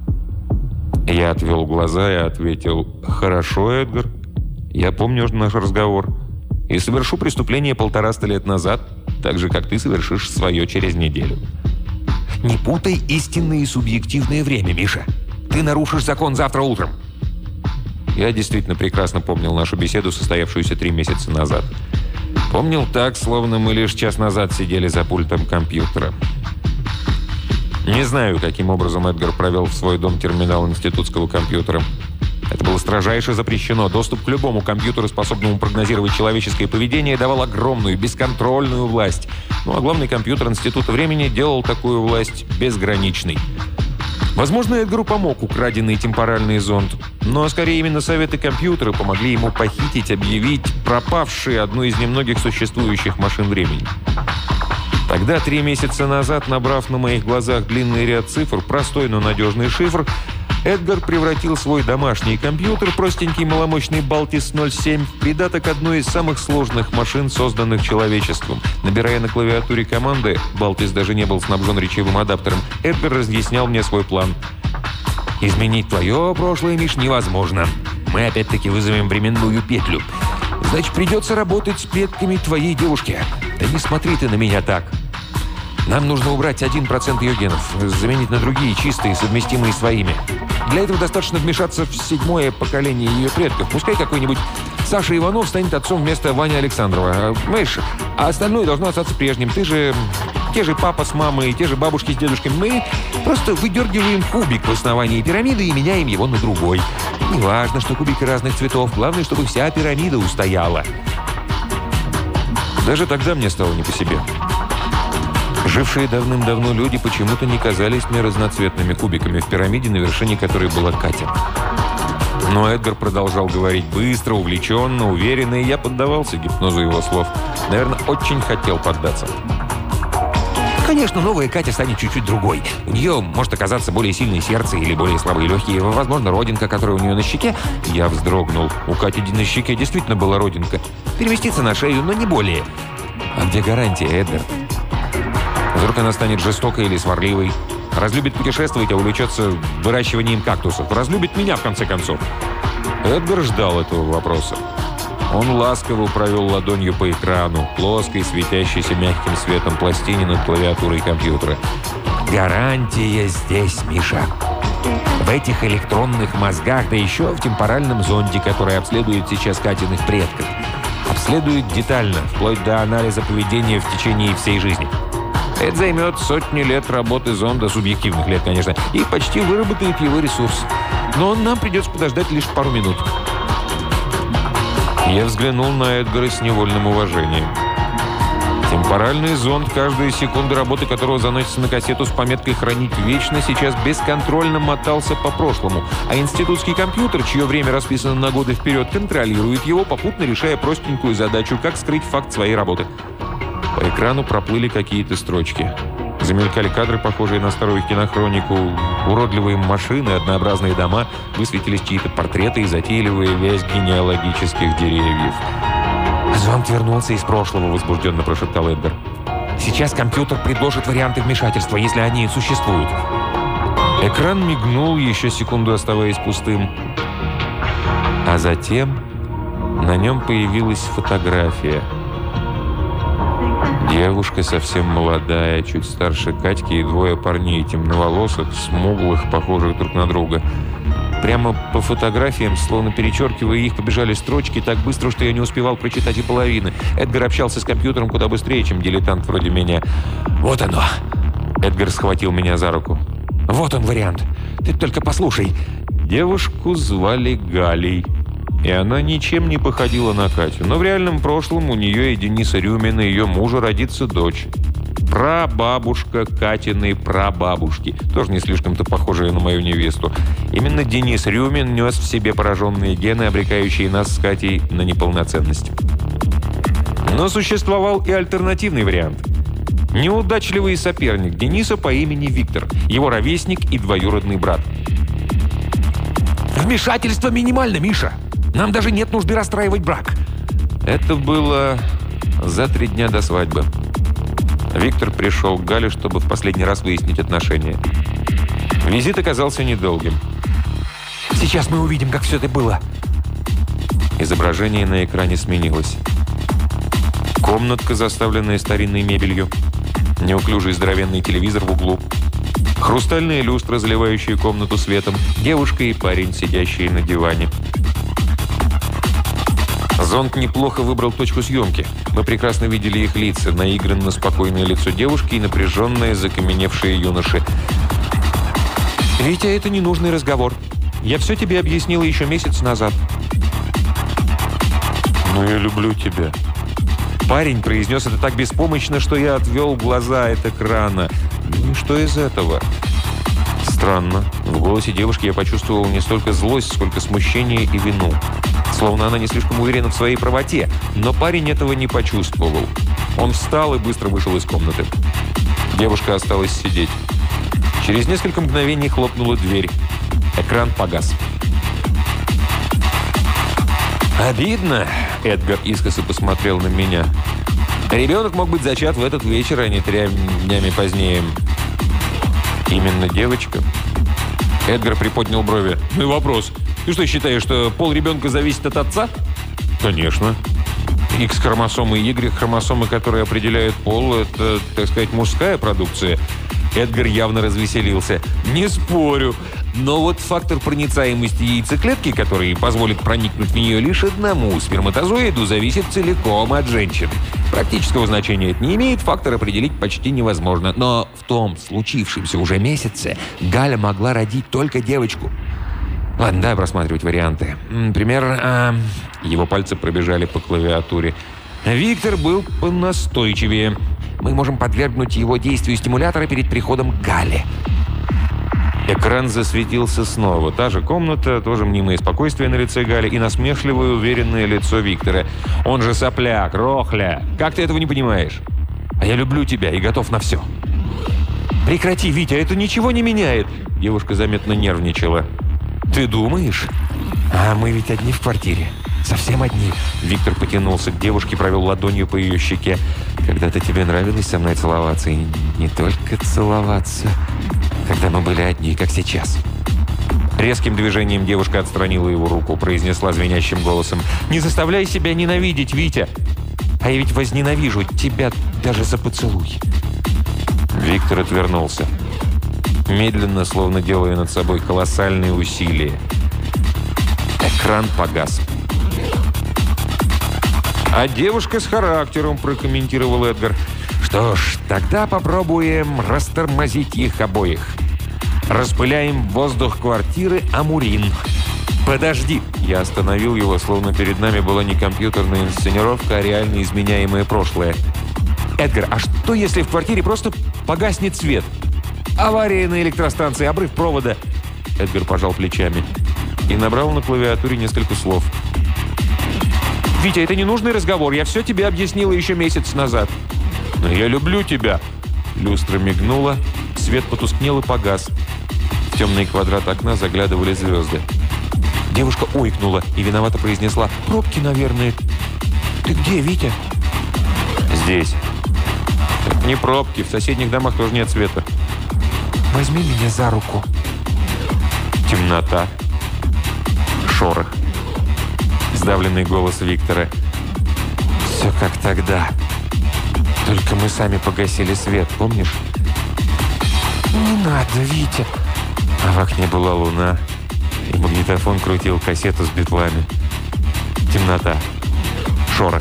Я отвел глаза и ответил: «Хорошо, Эдгар. Я помню наш разговор. И совершу преступление полтораста лет назад, так же, как ты совершишь свое через неделю». «Не путай истинное и субъективное время, Миша. Ты нарушишь закон завтра утром». Я действительно прекрасно помнил нашу беседу, состоявшуюся три месяца назад. Помнил так, словно мы лишь час назад сидели за пультом компьютера. Не знаю, каким образом Эдгар провел в свой дом терминал институтского компьютера. Это было строжайше запрещено. Доступ к любому компьютеру, способному прогнозировать человеческое поведение, давал огромную, бесконтрольную власть. Ну а главный компьютер Института времени делал такую власть безграничной. Возможно, Эдгару помог украденный темпоральный зонд, но скорее именно советы компьютера помогли ему похитить, объявить пропавшей одну из немногих существующих машин времени. Тогда, три месяца назад, набрав на моих глазах длинный ряд цифр, простой, но надежный шифр, Эдгар превратил свой домашний компьютер, простенький маломощный Балтис ноль семь, в придаток одной из самых сложных машин, созданных человечеством. Набирая на клавиатуре команды, Балтис даже не был снабжен речевым адаптером, Эдгар разъяснял мне свой план. «Изменить твое прошлое, Миш, невозможно. Мы опять-таки вызовем временную петлю. Значит, придется работать с предками твоей девушки. Да не смотри ты на меня так. Нам нужно убрать один процент ее генов, заменить на другие, чистые, совместимые с своими. Для этого достаточно вмешаться в седьмое поколение ее предков. Пускай какой-нибудь Саша Иванов станет отцом вместо Вани Александрова. Понимаешь, а остальное должно остаться прежним. Ты же... Те же папа с мамой, те же бабушки с дедушками. Мы просто выдергиваем кубик в основании пирамиды и меняем его на другой. Не важно, что кубики разных цветов. Главное, чтобы вся пирамида устояла». Даже тогда мне стало не по себе. Жившие давным-давно люди почему-то не казались мне разноцветными кубиками в пирамиде, на вершине которой была Катя. Но Эдгар продолжал говорить быстро, увлеченно, уверенно, и я поддавался гипнозу его слов. Наверное, очень хотел поддаться. Конечно, новая Катя станет чуть-чуть другой. У нее может оказаться более сильное сердце или более слабые легкие. Возможно, родинка, которая у нее на щеке. Я вздрогнул. У Кати на щеке действительно была родинка. Переместится на шею, но не более. А где гарантия, Эдгар? Вдруг она станет жестокой или сварливой. Разлюбит путешествовать, а увлечется выращиванием кактусов. Разлюбит меня, в конце концов. Эдгар ждал этого вопроса. Он ласково провел ладонью по экрану, плоской, светящейся мягким светом пластине над клавиатурой компьютера. «Гарантия здесь, Миша. В этих электронных мозгах, да еще в темпоральном зонде, который обследует сейчас Катиных предков. Обследует детально, вплоть до анализа поведения в течение всей жизни. Это займет сотни лет работы зонда, субъективных лет, конечно, и почти выработает его ресурс. Но нам придется подождать лишь пару минут». Я взглянул на Эдгара с невольным уважением. Темпоральный зонд, каждая секунда работы которого заносится на кассету с пометкой «Хранить вечно», сейчас бесконтрольно мотался по прошлому, а институтский компьютер, чье время расписано на годы вперед, контролирует его, попутно решая простенькую задачу, как скрыть факт своей работы. По экрану проплыли какие-то строчки. Замелькали кадры, похожие на старую кинохронику. Уродливые машины, однообразные дома. Высветились чьи-то портреты и затейливая вязь генеалогических деревьев. «Зонд вернулся из прошлого», — возбужденно прошептал Эдгар. «Сейчас компьютер предложит варианты вмешательства, если они существуют». Экран мигнул, еще секунду оставаясь пустым. А затем на нем появилась фотография. Девушка совсем молодая, чуть старше Катьки, и двое парней, темноволосых, смуглых, похожих друг на друга. Прямо по фотографиям, словно перечеркивая их, побежали строчки так быстро, что я не успевал прочитать и половины. Эдгар общался с компьютером куда быстрее, чем дилетант вроде меня. «Вот оно!» Эдгар схватил меня за руку. «Вот он вариант. Ты только послушай». Девушку звали Галей. И она ничем не походила на Катю. Но в реальном прошлом у нее и Дениса Рюмина, ее мужа, родится дочь. Прабабушка Катиной прабабушки. Тоже не слишком-то похожая на мою невесту. Именно Денис Рюмин нес в себе пораженные гены, обрекающие нас с Катей на неполноценность. Но существовал и альтернативный вариант. Неудачливый соперник Дениса по имени Виктор. Его ровесник и двоюродный брат. «Вмешательство минимально, Миша. Нам даже нет нужды расстраивать брак». Это было за три дня до свадьбы. Виктор пришел к Гале, чтобы в последний раз выяснить отношения. Визит оказался недолгим. «Сейчас мы увидим, как все это было». Изображение на экране сменилось. Комнатка, заставленная старинной мебелью. Неуклюжий здоровенный телевизор в углу. Хрустальная люстра, заливающая комнату светом. Девушка и парень, сидящие на диване. Зонд неплохо выбрал точку съемки. Мы прекрасно видели их лица. Наигранно спокойное лицо девушки и напряженное, закаменевшее юноши. «Витя, это ненужный разговор. Я все тебе объяснила еще месяц назад». «Ну, я люблю тебя». Парень произнес это так беспомощно, что я отвел глаза от экрана. Ну, что из этого? Странно. В голосе девушки я почувствовал не столько злость, сколько смущение и вину. Словно она не слишком уверена в своей правоте. Но парень этого не почувствовал. Он встал и быстро вышел из комнаты. Девушка осталась сидеть. Через несколько мгновений хлопнула дверь. Экран погас. «Обидно», — Эдгар искоса посмотрел на меня. «Ребенок мог быть зачат в этот вечер, а не тремя днями позднее». «Именно девочка?» Эдгар приподнял брови. «Ну и вопрос. Ты что, считаешь, что пол ребенка зависит от отца?» «Конечно. Икс-хромосомы и Y-хромосомы, которые определяют пол, это, так сказать, мужская продукция». Эдгар явно развеселился. «Не спорю. Но вот фактор проницаемости яйцеклетки, который позволит проникнуть в нее лишь одному сперматозоиду, зависит целиком от женщины. Практического значения это не имеет, фактор определить почти невозможно. Но в том случившемся уже месяце Галя могла родить только девочку». «Ладно, давай просматривать варианты. Например, э, его пальцы пробежали по клавиатуре. Виктор был понастойчивее. Мы можем подвергнуть его действию стимулятора перед приходом к Гале». Экран засветился снова. Та же комната, тоже мнимое спокойствие на лице Гали и насмешливое уверенное лицо Виктора. «Он же сопляк, рохля. Как ты этого не понимаешь? А я люблю тебя и готов на все». «Прекрати, Витя, это ничего не меняет». Девушка заметно нервничала. «Ты думаешь? А мы ведь одни в квартире. Совсем одни». Виктор потянулся к девушке, провел ладонью по ее щеке. «Когда-то тебе нравилось со мной целоваться, и не только целоваться, когда мы были одни, как сейчас». Резким движением девушка отстранила его руку, произнесла звенящим голосом: «Не заставляй себя ненавидеть, Витя! А я ведь возненавижу тебя даже за поцелуй». Виктор отвернулся, медленно, словно делая над собой колоссальные усилия. Экран погас. «А девушка с характером», — прокомментировал Эдгар. «Что ж, тогда попробуем растормозить их обоих. Распыляем в воздух квартиры амурин». «Подожди!» Я остановил его, словно перед нами была не компьютерная инсценировка, а реально изменяемое прошлое. «Эдгар, а что, если в квартире просто погаснет свет? Авария на электростанции, обрыв провода». Эдгар пожал плечами и набрал на клавиатуре несколько слов. «Витя, это ненужный разговор. Я все тебе объяснила еще месяц назад». «Но я люблю тебя». Люстра мигнула, свет потускнел и погас. В темный квадрат окна заглядывали звезды. Девушка ойкнула и виновато произнесла: «Пробки, наверное». «Ты где, Витя?» «Здесь». «Это не пробки. В соседних домах тоже нет света». «Возьми меня за руку». Темнота. Шорох. Сдавленный голос Виктора. «Все как тогда. Только мы сами погасили свет, помнишь?» «Не надо, Витя». А в окне была луна, и магнитофон крутил кассету с битлами. Темнота. Шорох.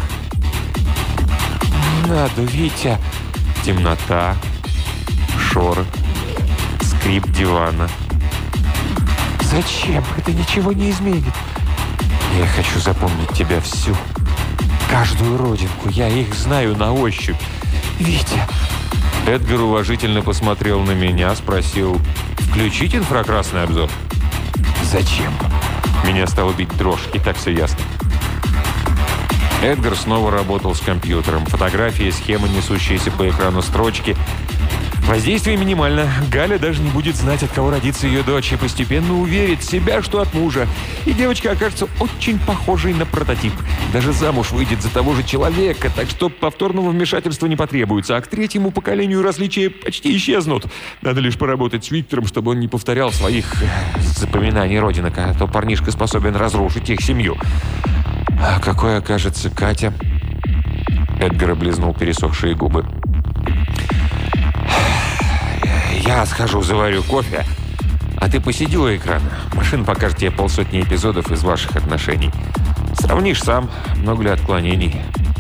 «Не надо, Витя». Темнота. Шорох. Скрип дивана. «Зачем? Это ничего не изменит». «Я хочу запомнить тебя всю. Каждую родинку. Я их знаю на ощупь. Витя». Эдгар уважительно посмотрел на меня, спросил: «Включить инфракрасный обзор?» «Зачем?» Меня стало бить дрожь, и так все ясно. Эдгар снова работал с компьютером. Фотографии, схемы, несущиеся по экрану строчки. Воздействие минимально. Галя даже не будет знать, от кого родится ее дочь, и постепенно уверит в себя, что от мужа. И девочка окажется очень похожей на прототип. Даже замуж выйдет за того же человека, так что повторного вмешательства не потребуется, а к третьему поколению различия почти исчезнут. Надо лишь поработать с Виктором, чтобы он не повторял своих запоминаний родинок, а то парнишка способен разрушить их семью. А какой окажется Катя? Эдгар облизнул пересохшие губы. Я схожу, заварю кофе, а ты посиди у экрана. Машина покажет тебе полсотни эпизодов из ваших отношений. Сравнишь сам, много ли отклонений.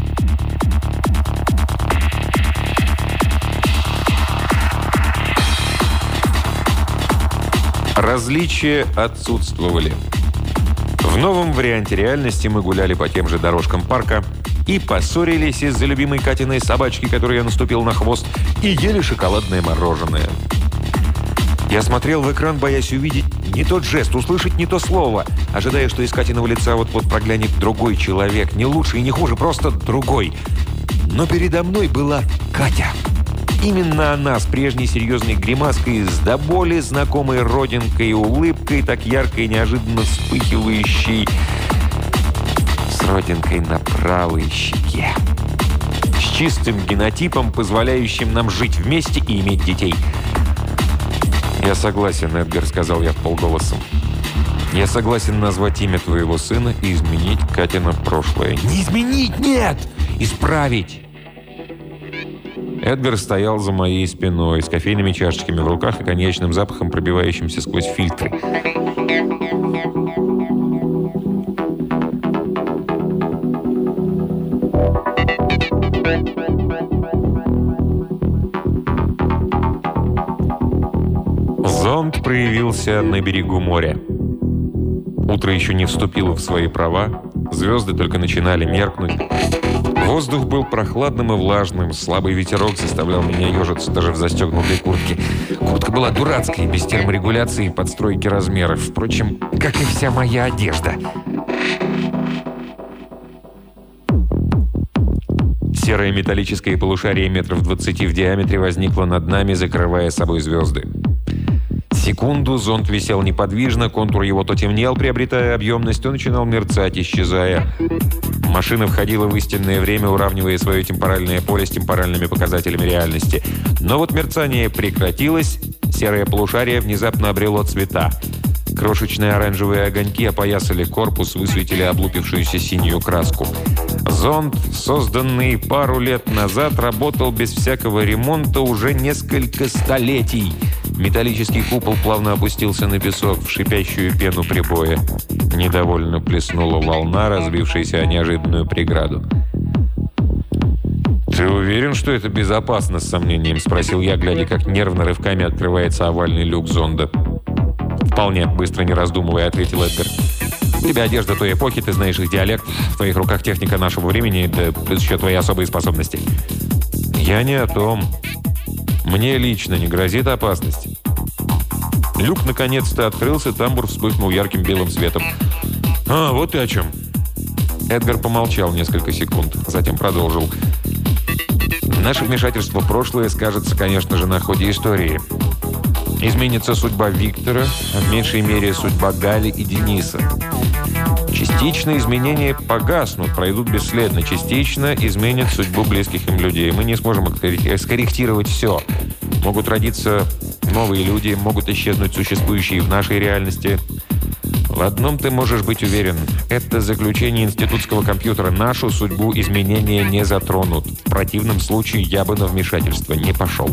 Различия отсутствовали. В новом варианте реальности мы гуляли по тем же дорожкам парка и поссорились из-за любимой Катиной собачки, которой я наступил на хвост, и ели шоколадное мороженое. Я смотрел в экран, боясь увидеть не тот жест, услышать не то слово, ожидая, что из Катиного лица вот-вот проглянет другой человек, не лучше и не хуже, просто другой. Но передо мной была Катя. Именно она с прежней серьезной гримаской, с до боли знакомой родинкой и улыбкой, так ярко и неожиданно вспыхивающей, с родинкой на правой щеке. С чистым генотипом, позволяющим нам жить вместе и иметь детей. «Я согласен, Эдгар», — сказал я вполголоса. «Я согласен назвать имя твоего сына и изменить Катина прошлое». «Не изменить, нет! Исправить!» Эдгар стоял за моей спиной, с кофейными чашечками в руках и коньячным запахом, пробивающимся сквозь фильтры. Зонд проявился на берегу моря. Утро еще не вступило в свои права, звезды только начинали меркнуть. Воздух был прохладным и влажным, слабый ветерок заставлял меня ежиться даже в застегнутой куртке. Куртка была дурацкой, без терморегуляции и подстройки размеров. Впрочем, как и вся моя одежда. Серое металлическое полушарие метров двадцати в диаметре возникло над нами, закрывая собой звезды. Секунду зонд висел неподвижно, контур его то темнел, приобретая объемность, то начинал мерцать, исчезая. Машина входила в истинное время, уравнивая свое темпоральное поле с темпоральными показателями реальности. Но вот мерцание прекратилось, серое полушарие внезапно обрело цвета. Крошечные оранжевые огоньки опоясали корпус, высветили облупившуюся синюю краску. Зонд, созданный пару лет назад, работал без всякого ремонта уже несколько столетий. Металлический купол плавно опустился на песок в шипящую пену прибоя. Недовольно плеснула волна, разбившаяся о неожиданную преграду. «Ты уверен, что это безопасно?» — с сомнением спросил я, глядя, как нервно рывками открывается овальный люк зонда. «Вполне», — быстро не раздумывая, ответил Эдгар. «У тебя одежда той эпохи, ты знаешь их диалект, в твоих руках техника нашего времени, да плюс еще твои особые способности». «Я не о том. Мне лично не грозит опасность». Люк наконец-то открылся, тамбур вспыхнул ярким белым светом. «А, вот ты о чем». Эдгар помолчал несколько секунд, затем продолжил. «Наше вмешательство в прошлое скажется, конечно же, на ходе истории. Изменится судьба Виктора, а в меньшей мере судьба Гали и Дениса. Частично изменения погаснут, пройдут бесследно. Частично изменят судьбу близких им людей. Мы не сможем скорректировать все. Могут родиться новые люди, могут исчезнуть существующие в нашей реальности. В одном ты можешь быть уверен. Это заключение институтского компьютера. Нашу судьбу изменения не затронут. В противном случае я бы на вмешательство не пошел».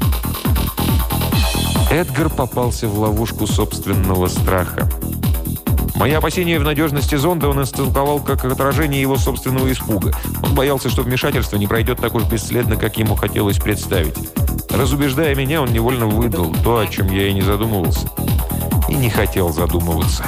Эдгар попался в ловушку собственного страха. Мои опасения в надежности зонда он истолковал как отражение его собственного испуга. Он боялся, что вмешательство не пройдет так уж бесследно, как ему хотелось представить. Разубеждая меня, он невольно выдал то, о чем я и не задумывался. И не хотел задумываться.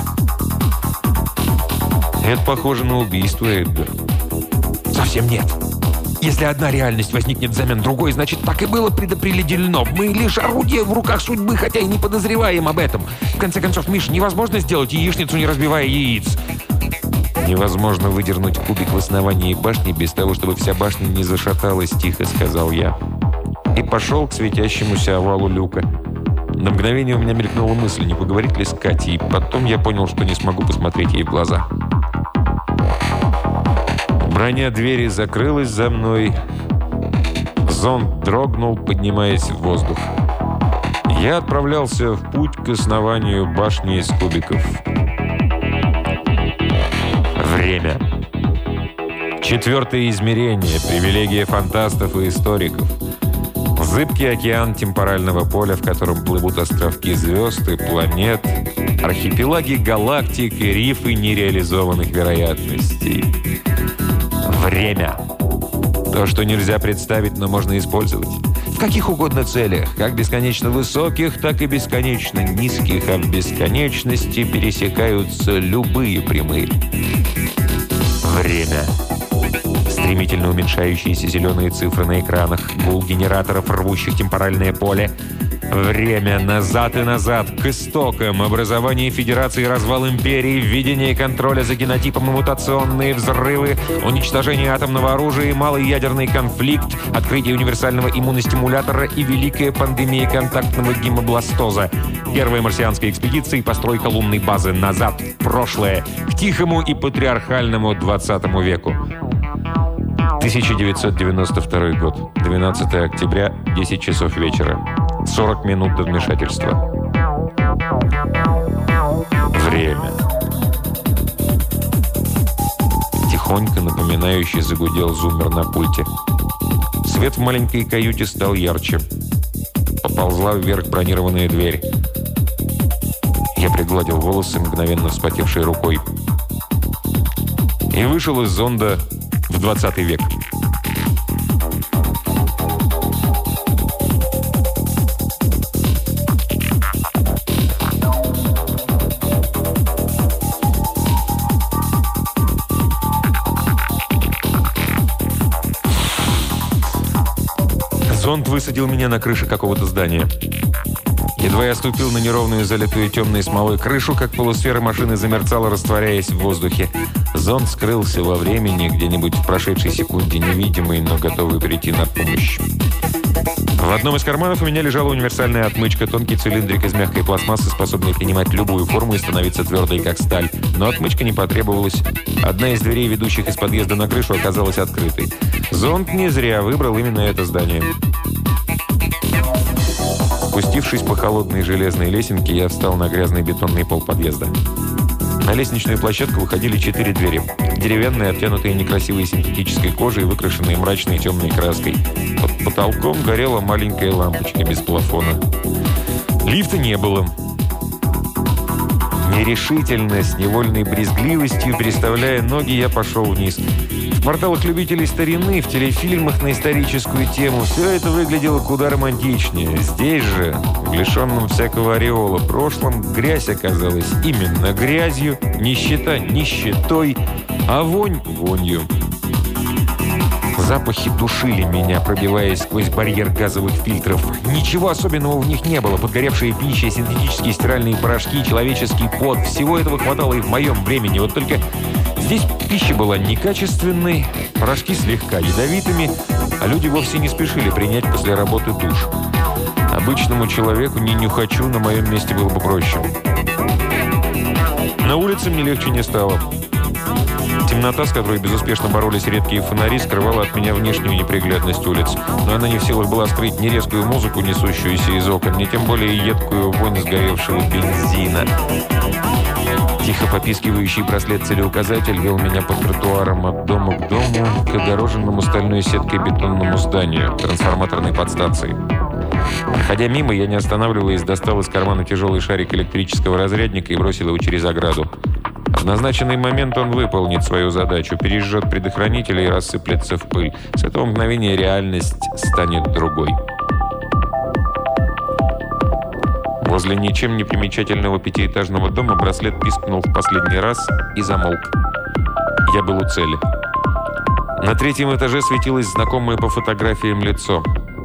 Это похоже на убийство, Эдгар. Совсем нет. Если одна реальность возникнет взамен другой, значит, так и было предопределено. Мы лишь орудие в руках судьбы, хотя и не подозреваем об этом. В конце концов, Миш, невозможно сделать яичницу, не разбивая яиц. Невозможно выдернуть кубик в основании башни без того, чтобы вся башня не зашаталась, тихо сказал я. и пошел к светящемуся овалу люка. На мгновение у меня мелькнула мысль, не поговорить ли с Катей, и потом я понял, что не смогу посмотреть ей в глаза. Броня двери закрылась за мной. Зонд дрогнул, поднимаясь в воздух. Я отправлялся в путь к основанию башни из кубиков. Время. Четвертое измерение. Привилегия фантастов и историков. Зыбкий океан темпорального поля, в котором плывут островки звезд и планет, архипелаги галактик и рифы нереализованных вероятностей. Время. То, что нельзя представить, но можно использовать. В каких угодно целях, как бесконечно высоких, так и бесконечно низких, а в бесконечности пересекаются любые прямые. Время. Стремительно уменьшающиеся зеленые цифры на экранах, гул генераторов, рвущих темпоральное поле. Время. Назад и назад, к истокам, образование федерации, развал империи, введение контроля за генотипом и мутационные взрывы, уничтожение атомного оружия и малый ядерный конфликт, открытие универсального иммуностимулятора и великая пандемия контактного гемобластоза. Первая марсианская экспедиция и постройка лунной базы. Назад, в прошлое, к тихому и патриархальному двадцатому веку. тысяча девятьсот девяносто второй год. двенадцатое октября, десять часов вечера. сорок минут до вмешательства. Время. Тихонько, напоминающий, загудел зуммер на пульте. Свет в маленькой каюте стал ярче. Поползла вверх бронированная дверь. Я пригладил волосы, мгновенно вспотевшей рукой. И вышел из зонда в двадцатый век. Зонд высадил меня на крыше какого-то здания. Едва я ступил на неровную, залитую темной смолой крышу, как полусфера машины замерцала, растворяясь в воздухе. Зонд скрылся во времени, где-нибудь в прошедшей секунде, невидимый, но готовый прийти на помощь. В одном из карманов у меня лежала универсальная отмычка, тонкий цилиндрик из мягкой пластмассы, способный принимать любую форму и становиться твердой, как сталь. Но отмычка не потребовалась. Одна из дверей, ведущих из подъезда на крышу, оказалась открытой. Зонд не зря выбрал именно это здание. Спустившись по холодной железной лесенке, я встал на грязный бетонный пол подъезда. На лестничную площадку выходили четыре двери. Деревянные, обтянутые некрасивой синтетической кожей, выкрашенные мрачной темной краской. Под потолком горела маленькая лампочка без плафона. Лифта не было. Нерешительно, с невольной брезгливостью, переставляя ноги, я пошел вниз. В кварталах любителей старины, в телефильмах на историческую тему все это выглядело куда романтичнее. Здесь же, в лишенном всякого ореола прошлом, грязь оказалась именно грязью, нищета нищетой, а вонь вонью. Запахи душили меня, пробиваясь сквозь барьер газовых фильтров. Ничего особенного в них не было. Подгоревшая пища, синтетические стиральные порошки, человеческий пот. Всего этого хватало и в моем времени. Вот только здесь пища была некачественной, порошки слегка ядовитыми, а люди вовсе не спешили принять после работы душ. Обычному человеку, не нюхачу, на моем месте было бы проще. На улице мне легче не стало. Темнота, с которой безуспешно боролись редкие фонари, скрывала от меня внешнюю неприглядность улиц. Но она не в силах была скрыть ни резкую музыку, несущуюся из окон, ни тем более едкую вонь сгоревшего бензина. Тихо попискивающий браслет-целеуказатель вел меня по тротуарам от дома к дому, к огороженному стальной сеткой бетонному зданию, трансформаторной подстанции. Проходя мимо, я, не останавливаясь, достал из кармана тяжелый шарик электрического разрядника и бросил его через ограду. В назначенный момент он выполнит свою задачу, пережжет предохранитель и рассыплется в пыль. С этого мгновения реальность станет другой. Возле ничем не примечательного пятиэтажного дома браслет пискнул в последний раз и замолк. Я был у цели. На третьем этаже светилось знакомое по фотографиям лицо.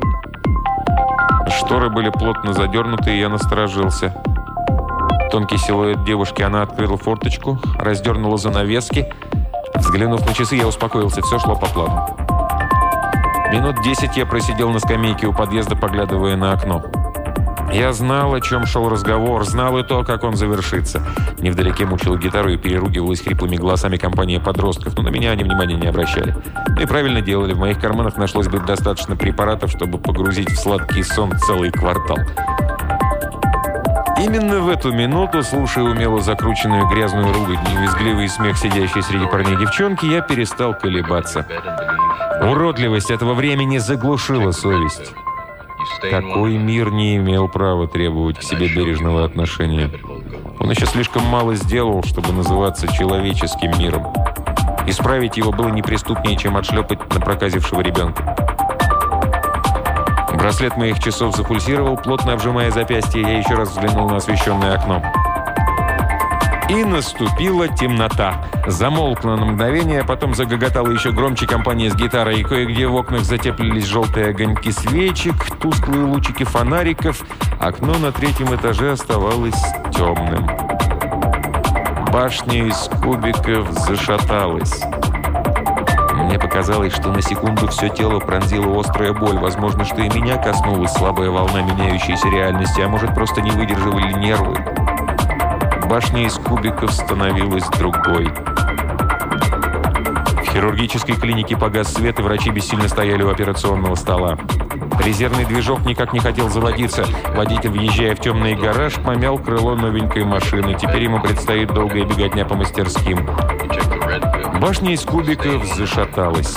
Шторы были плотно задернуты, и я насторожился. Тонкий силуэт девушки, она открыла форточку, раздернула занавески. Взглянув на часы, я успокоился, все шло по плану. Минут десять я просидел на скамейке у подъезда, поглядывая на окно. Я знал, о чем шел разговор, знал и то, как он завершится. Невдалеке мучила гитару и переругивалась хриплыми голосами компания подростков, но на меня они внимания не обращали. Ну и правильно делали, в моих карманах нашлось бы достаточно препаратов, чтобы погрузить в сладкий сон целый квартал. Именно в эту минуту, слушая умело закрученную грязную ругань и визгливый смех сидящей среди парней девчонки, я перестал колебаться. Уродливость этого времени заглушила совесть. Такой мир не имел права требовать к себе бережного отношения. Он еще слишком мало сделал, чтобы называться человеческим миром. Исправить его было неприступнее, чем отшлепать напроказившего ребенка. Браслет моих часов запульсировал, плотно обжимая запястье. Я еще раз взглянул на освещенное окно. И наступила темнота. Замолкла на мгновение, а потом загоготала еще громче компания с гитарой, и кое-где в окнах затеплились желтые огоньки свечек, тусклые лучики фонариков. Окно на третьем этаже оставалось темным. Башня из кубиков зашаталась. Мне показалось, что на секунду все тело пронзила острая боль. Возможно, что и меня коснулась слабая волна меняющейся реальности, а может, просто не выдерживали нервы. Башня из кубиков становилась другой. В хирургической клинике погас свет, и врачи бессильно стояли у операционного стола. Резервный движок никак не хотел заводиться. Водитель, въезжая в темный гараж, помял крыло новенькой машины. Теперь ему предстоит долгая беготня по мастерским. Башня из кубиков зашаталась.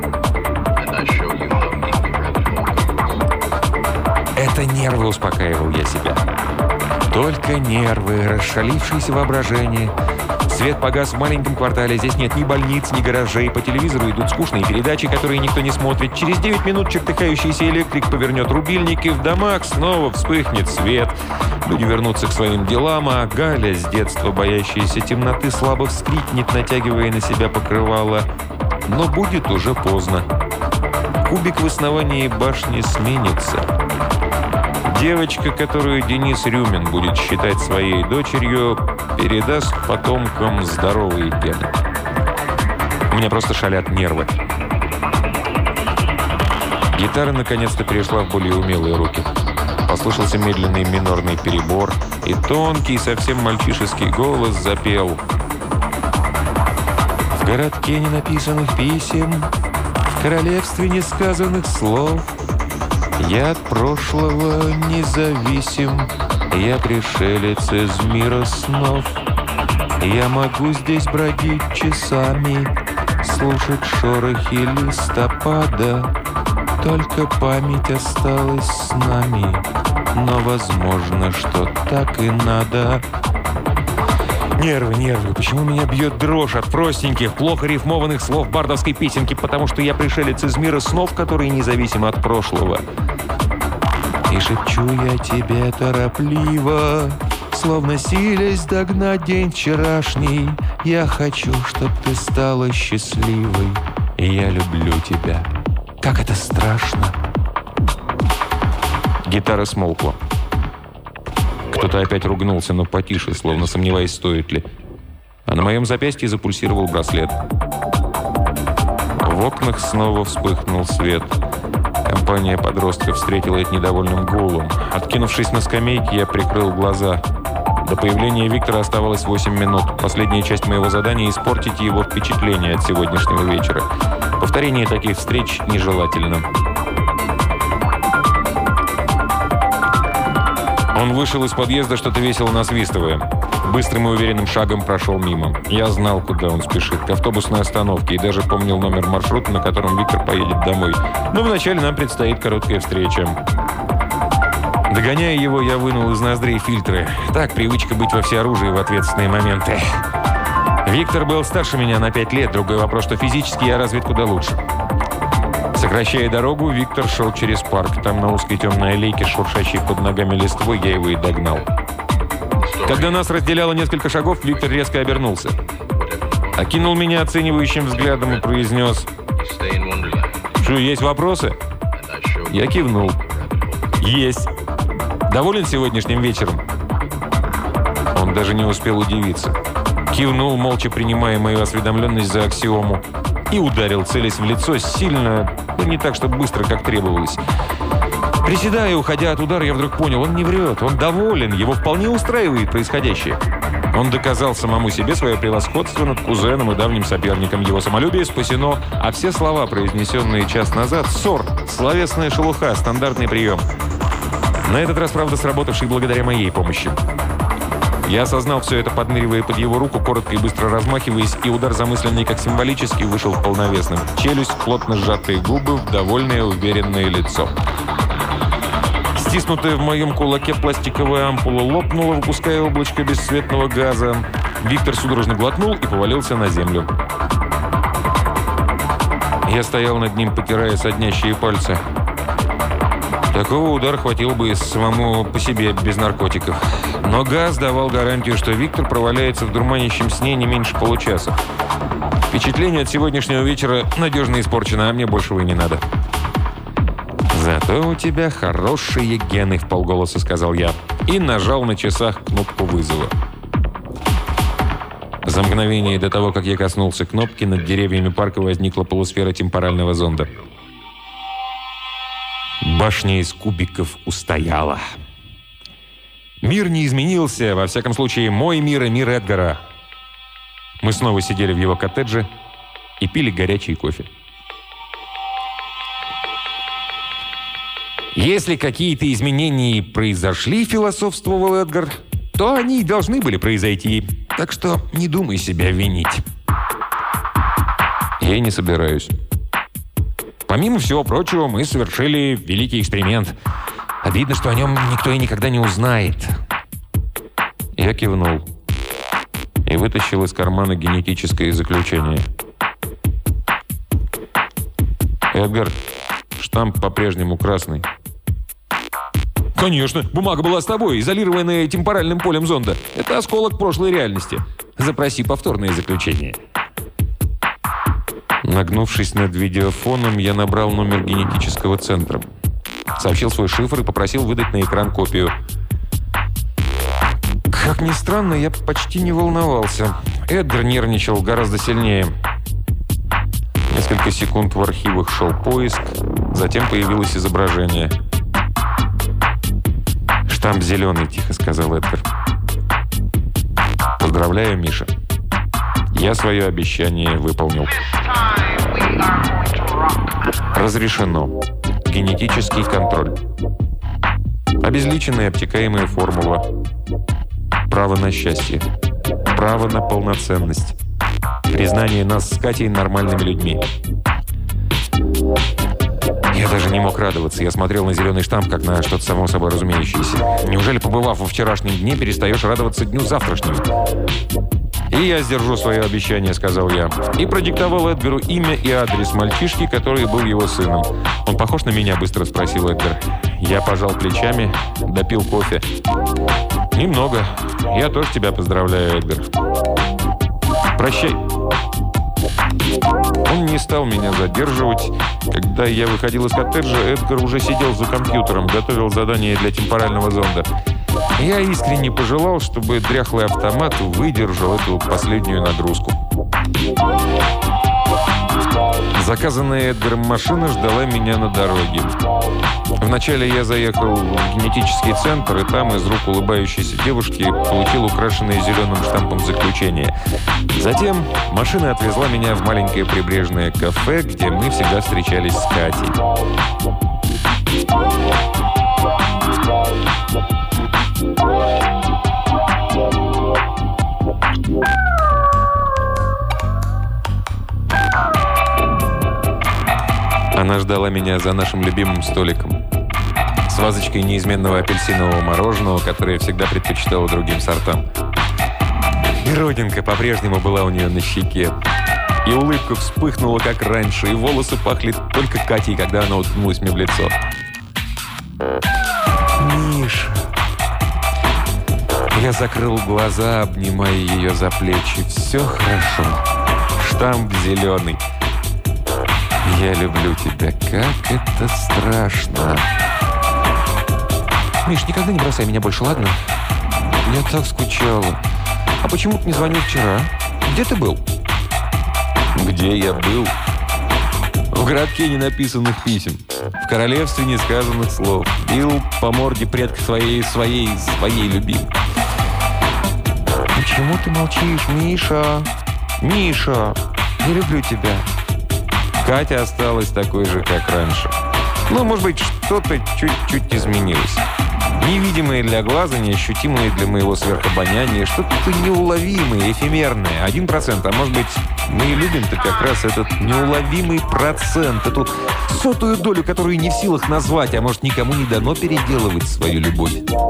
Это нервы, успокаивал я себя. Только нервы, расшалившееся воображение. Свет погас в маленьком квартале. Здесь нет ни больниц, ни гаражей. По телевизору идут скучные передачи, которые никто не смотрит. Через девять минут чертыхающийся электрик повернет рубильник, и в домах снова вспыхнет свет. Люди вернутся к своим делам, а Галя, с детства боящаяся темноты, слабо вскрикнет, натягивая на себя покрывало. Но будет уже поздно. Кубик в основании башни сменится. Девочка, которую Денис Рюмин будет считать своей дочерью, передаст потомкам здоровые гены. У меня просто шалят нервы. Гитара наконец-то перешла в более умелые руки. Послышался медленный минорный перебор, и тонкий, совсем мальчишеский голос запел: «В городке ненаписанных писем, в королевстве несказанных слов, я от прошлого независим, я пришелец из мира снов. Я могу здесь бродить часами, слушать шорохи листопада. Только память осталась с нами, но возможно, что так и надо». Нервы, нервы. Почему меня бьет дрожь от простеньких, плохо рифмованных слов бардовской песенки? Потому что я пришелец из мира снов, который независим от прошлого. И шепчу я тебе торопливо, словно силясь догнать день вчерашний. Я хочу, чтоб ты стала счастливой, и я люблю тебя. Как это страшно. Гитара смолкла. Кто-то опять ругнулся, но потише, словно сомневаясь, стоит ли. А на моем запястье запульсировал браслет. В окнах снова вспыхнул свет. Компания подростков встретила это недовольным гулом. Откинувшись на скамейке, я прикрыл глаза. До появления Виктора оставалось восемь минут. Последняя часть моего задания — испортить его впечатление от сегодняшнего вечера. Повторение таких встреч нежелательно. Он вышел из подъезда, что-то весело насвистывая. Быстрым и уверенным шагом прошел мимо. Я знал, куда он спешит, к автобусной остановке, и даже помнил номер маршрута, на котором Виктор поедет домой. Но вначале нам предстоит короткая встреча. Догоняя его, я вынул из ноздрей фильтры. Так, привычка быть во всеоружии в ответственные моменты. Виктор был старше меня на пять лет. Другой вопрос, что физически я развит куда лучше. Сокращая дорогу, Виктор шел через парк. Там на узкой темной аллейке, шуршащей под ногами листвой, я его и догнал. Когда нас разделяло несколько шагов, Виктор резко обернулся. Окинул меня оценивающим взглядом и произнес: «Что, есть вопросы?» Я кивнул. «Есть. Доволен сегодняшним вечером?» Он даже не успел удивиться. Кивнул, молча принимая мою осведомленность за аксиому. и ударил, целясь в лицо сильно, но не так, чтобы быстро, как требовалось. Приседая, уходя от удара, я вдруг понял, он не врет, он доволен, его вполне устраивает происходящее. Он доказал самому себе свое превосходство над кузеном и давним соперником. Его самолюбие спасено, а все слова, произнесенные час назад, ссор, словесная шелуха, стандартный прием. На этот раз, правда, сработавший благодаря моей помощи. Я осознал все это, подныривая под его руку, коротко и быстро размахиваясь, и удар, замысленный как символический, вышел полновесным. Челюсть, плотно сжатые губы, довольное, уверенное лицо. Стиснутая в моем кулаке пластиковая ампула лопнула, выпуская облачко бесцветного газа. Виктор судорожно глотнул и повалился на землю. Я стоял над ним, потирая соднящие пальцы. Такого удара хватило бы и самому по себе без наркотиков. Но газ давал гарантию, что Виктор проваляется в дурманящем сне не меньше получаса. Впечатление от сегодняшнего вечера надежно испорчено, а мне большего и не надо. «Зато у тебя хорошие гены», — вполголоса сказал я. И нажал на часах кнопку вызова. За мгновение до того, как я коснулся кнопки, над деревьями парка возникла полусфера темпорального зонда. Башня из кубиков устояла. Мир не изменился, во всяком случае, мой мир и мир Эдгара. Мы снова сидели в его коттедже и пили горячий кофе. «Если какие-то изменения произошли, — философствовал Эдгар, — то они и должны были произойти. Так что не думай себя винить». Я не собираюсь. Помимо всего прочего, мы совершили великий эксперимент. Обидно, что о нем никто и никогда не узнает. Я кивнул и вытащил из кармана генетическое заключение. «Эдгар, штамп по-прежнему красный». «Конечно, бумага была с тобой, изолированная темпоральным полем зонда. Это осколок прошлой реальности. Запроси повторное заключение». Нагнувшись над видеофоном, я набрал номер генетического центра. Сообщил свой шифр и попросил выдать на экран копию. Как ни странно, я почти не волновался. Эдгар нервничал гораздо сильнее. Несколько секунд в архивах шел поиск, затем появилось изображение. «Штамп зеленый», — тихо сказал Эдгар. «Поздравляю, Миша. Я свое обещание выполнил». Разрешено. Генетический контроль. Обезличенная обтекаемая формула. Право на счастье. Право на полноценность. Признание нас с Катей нормальными людьми. Я даже не мог радоваться. Я смотрел на зеленый штамп, как на что-то само собой разумеющееся. Неужели, побывав во вчерашнем дне, перестаешь радоваться дню завтрашнему? «И я сдержу свое обещание», — сказал я. И продиктовал Эдгару имя и адрес мальчишки, который был его сыном. «Он похож на меня?» — быстро спросил Эдгар. Я пожал плечами, допил кофе. «Немного. Я тоже тебя поздравляю, Эдгар. Прощай». Он не стал меня задерживать. Когда я выходил из коттеджа, Эдгар уже сидел за компьютером, готовил задание для темпорального зонда. Я искренне пожелал, чтобы дряхлый автомат выдержал эту последнюю нагрузку. Заказанная Эдгаром машина ждала меня на дороге. Вначале я заехал в генетический центр, и там из рук улыбающейся девушки получил украшенное зеленым штампом заключение. Затем машина отвезла меня в маленькое прибрежное кафе, где мы всегда встречались с Катей. Она ждала меня за нашим любимым столиком с вазочкой неизменного апельсинового мороженого, которое я всегда предпочитала другим сортам. И родинка по-прежнему была у нее на щеке. И улыбка вспыхнула, как раньше, и волосы пахли только Катей, когда она уткнулась мне в лицо. «Миша!» Я закрыл глаза, обнимая ее за плечи. «Все хорошо. Штамп зеленый. Я люблю тебя. Как это страшно!» «Миш, никогда не бросай меня больше, ладно?» «Я так скучала. А почему ты не звонил вчера? Где ты был?» Где я был? В городке ненаписанных писем, в королевстве несказанных слов. Бил по морде предка своей, своей, своей любимой. Почему ты молчишь, Миша? Миша, не люблю тебя. Катя осталась такой же, как раньше. Ну, может быть, что-то чуть-чуть изменилось. Невидимое для глаза, неощутимое для моего сверхобоняния, что-то неуловимое, эфемерное. Один процент, а может быть, мы и любим-то как раз этот неуловимый процент, эту сотую долю, которую не в силах назвать, а может, никому не дано переделывать свою любовь.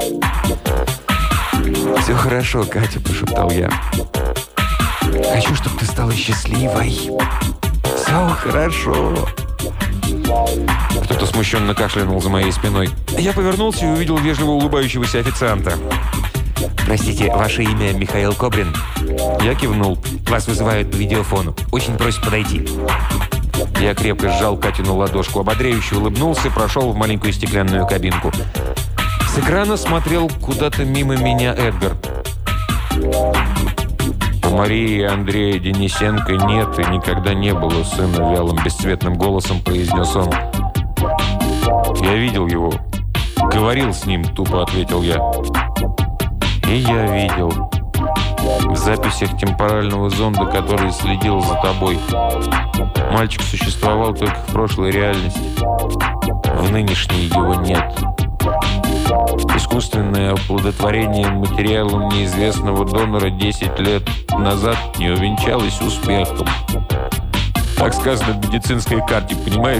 «Все хорошо, Катя», – прошептал я. «Хочу, чтобы ты стала счастливой. Все хорошо». Кто-то смущенно кашлянул за моей спиной. Я повернулся и увидел вежливо улыбающегося официанта. «Простите, ваше имя Михаил Кобрин?» Я кивнул. «Вас вызывают по видеофону. Очень просят подойти». Я крепко сжал Катину ладошку, ободряюще улыбнулся, прошел в маленькую стеклянную кабинку. С экрана смотрел куда-то мимо меня Эдгар. «У Марии и Андрея Денисенко нет и никогда не было сына», — вялым бесцветным голосом произнес он. «Я видел его. Говорил с ним», — тупо ответил я. «И я видел. В записях темпорального зонда, который следил за тобой. Мальчик существовал только в прошлой реальности. В нынешней его нет. Искусственное оплодотворение материалом неизвестного донора десять лет назад не увенчалось успехом. Так сказано в медицинской карте, понимаешь?»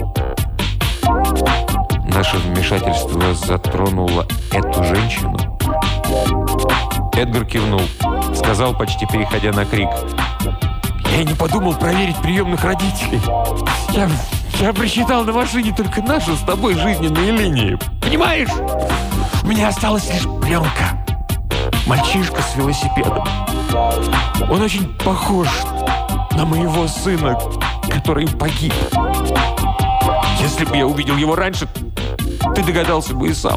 Наше вмешательство затронуло эту женщину. Эдгар кивнул. Сказал, почти переходя на крик. «Я и не подумал проверить приемных родителей. Я, я просчитал на машине только наши с тобой жизненные линии. Понимаешь? У меня осталась лишь пленка. Мальчишка с велосипедом. Он очень похож на моего сына, который погиб. Если бы я увидел его раньше, ты догадался бы и сам».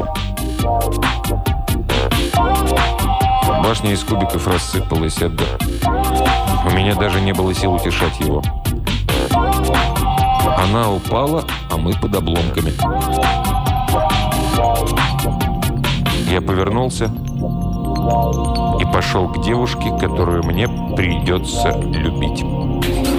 Башня из кубиков рассыпалась, Эдгар. У меня даже не было сил утешать его. Она упала, а мы под обломками. Я повернулся и пошел к девушке, которую мне придется любить.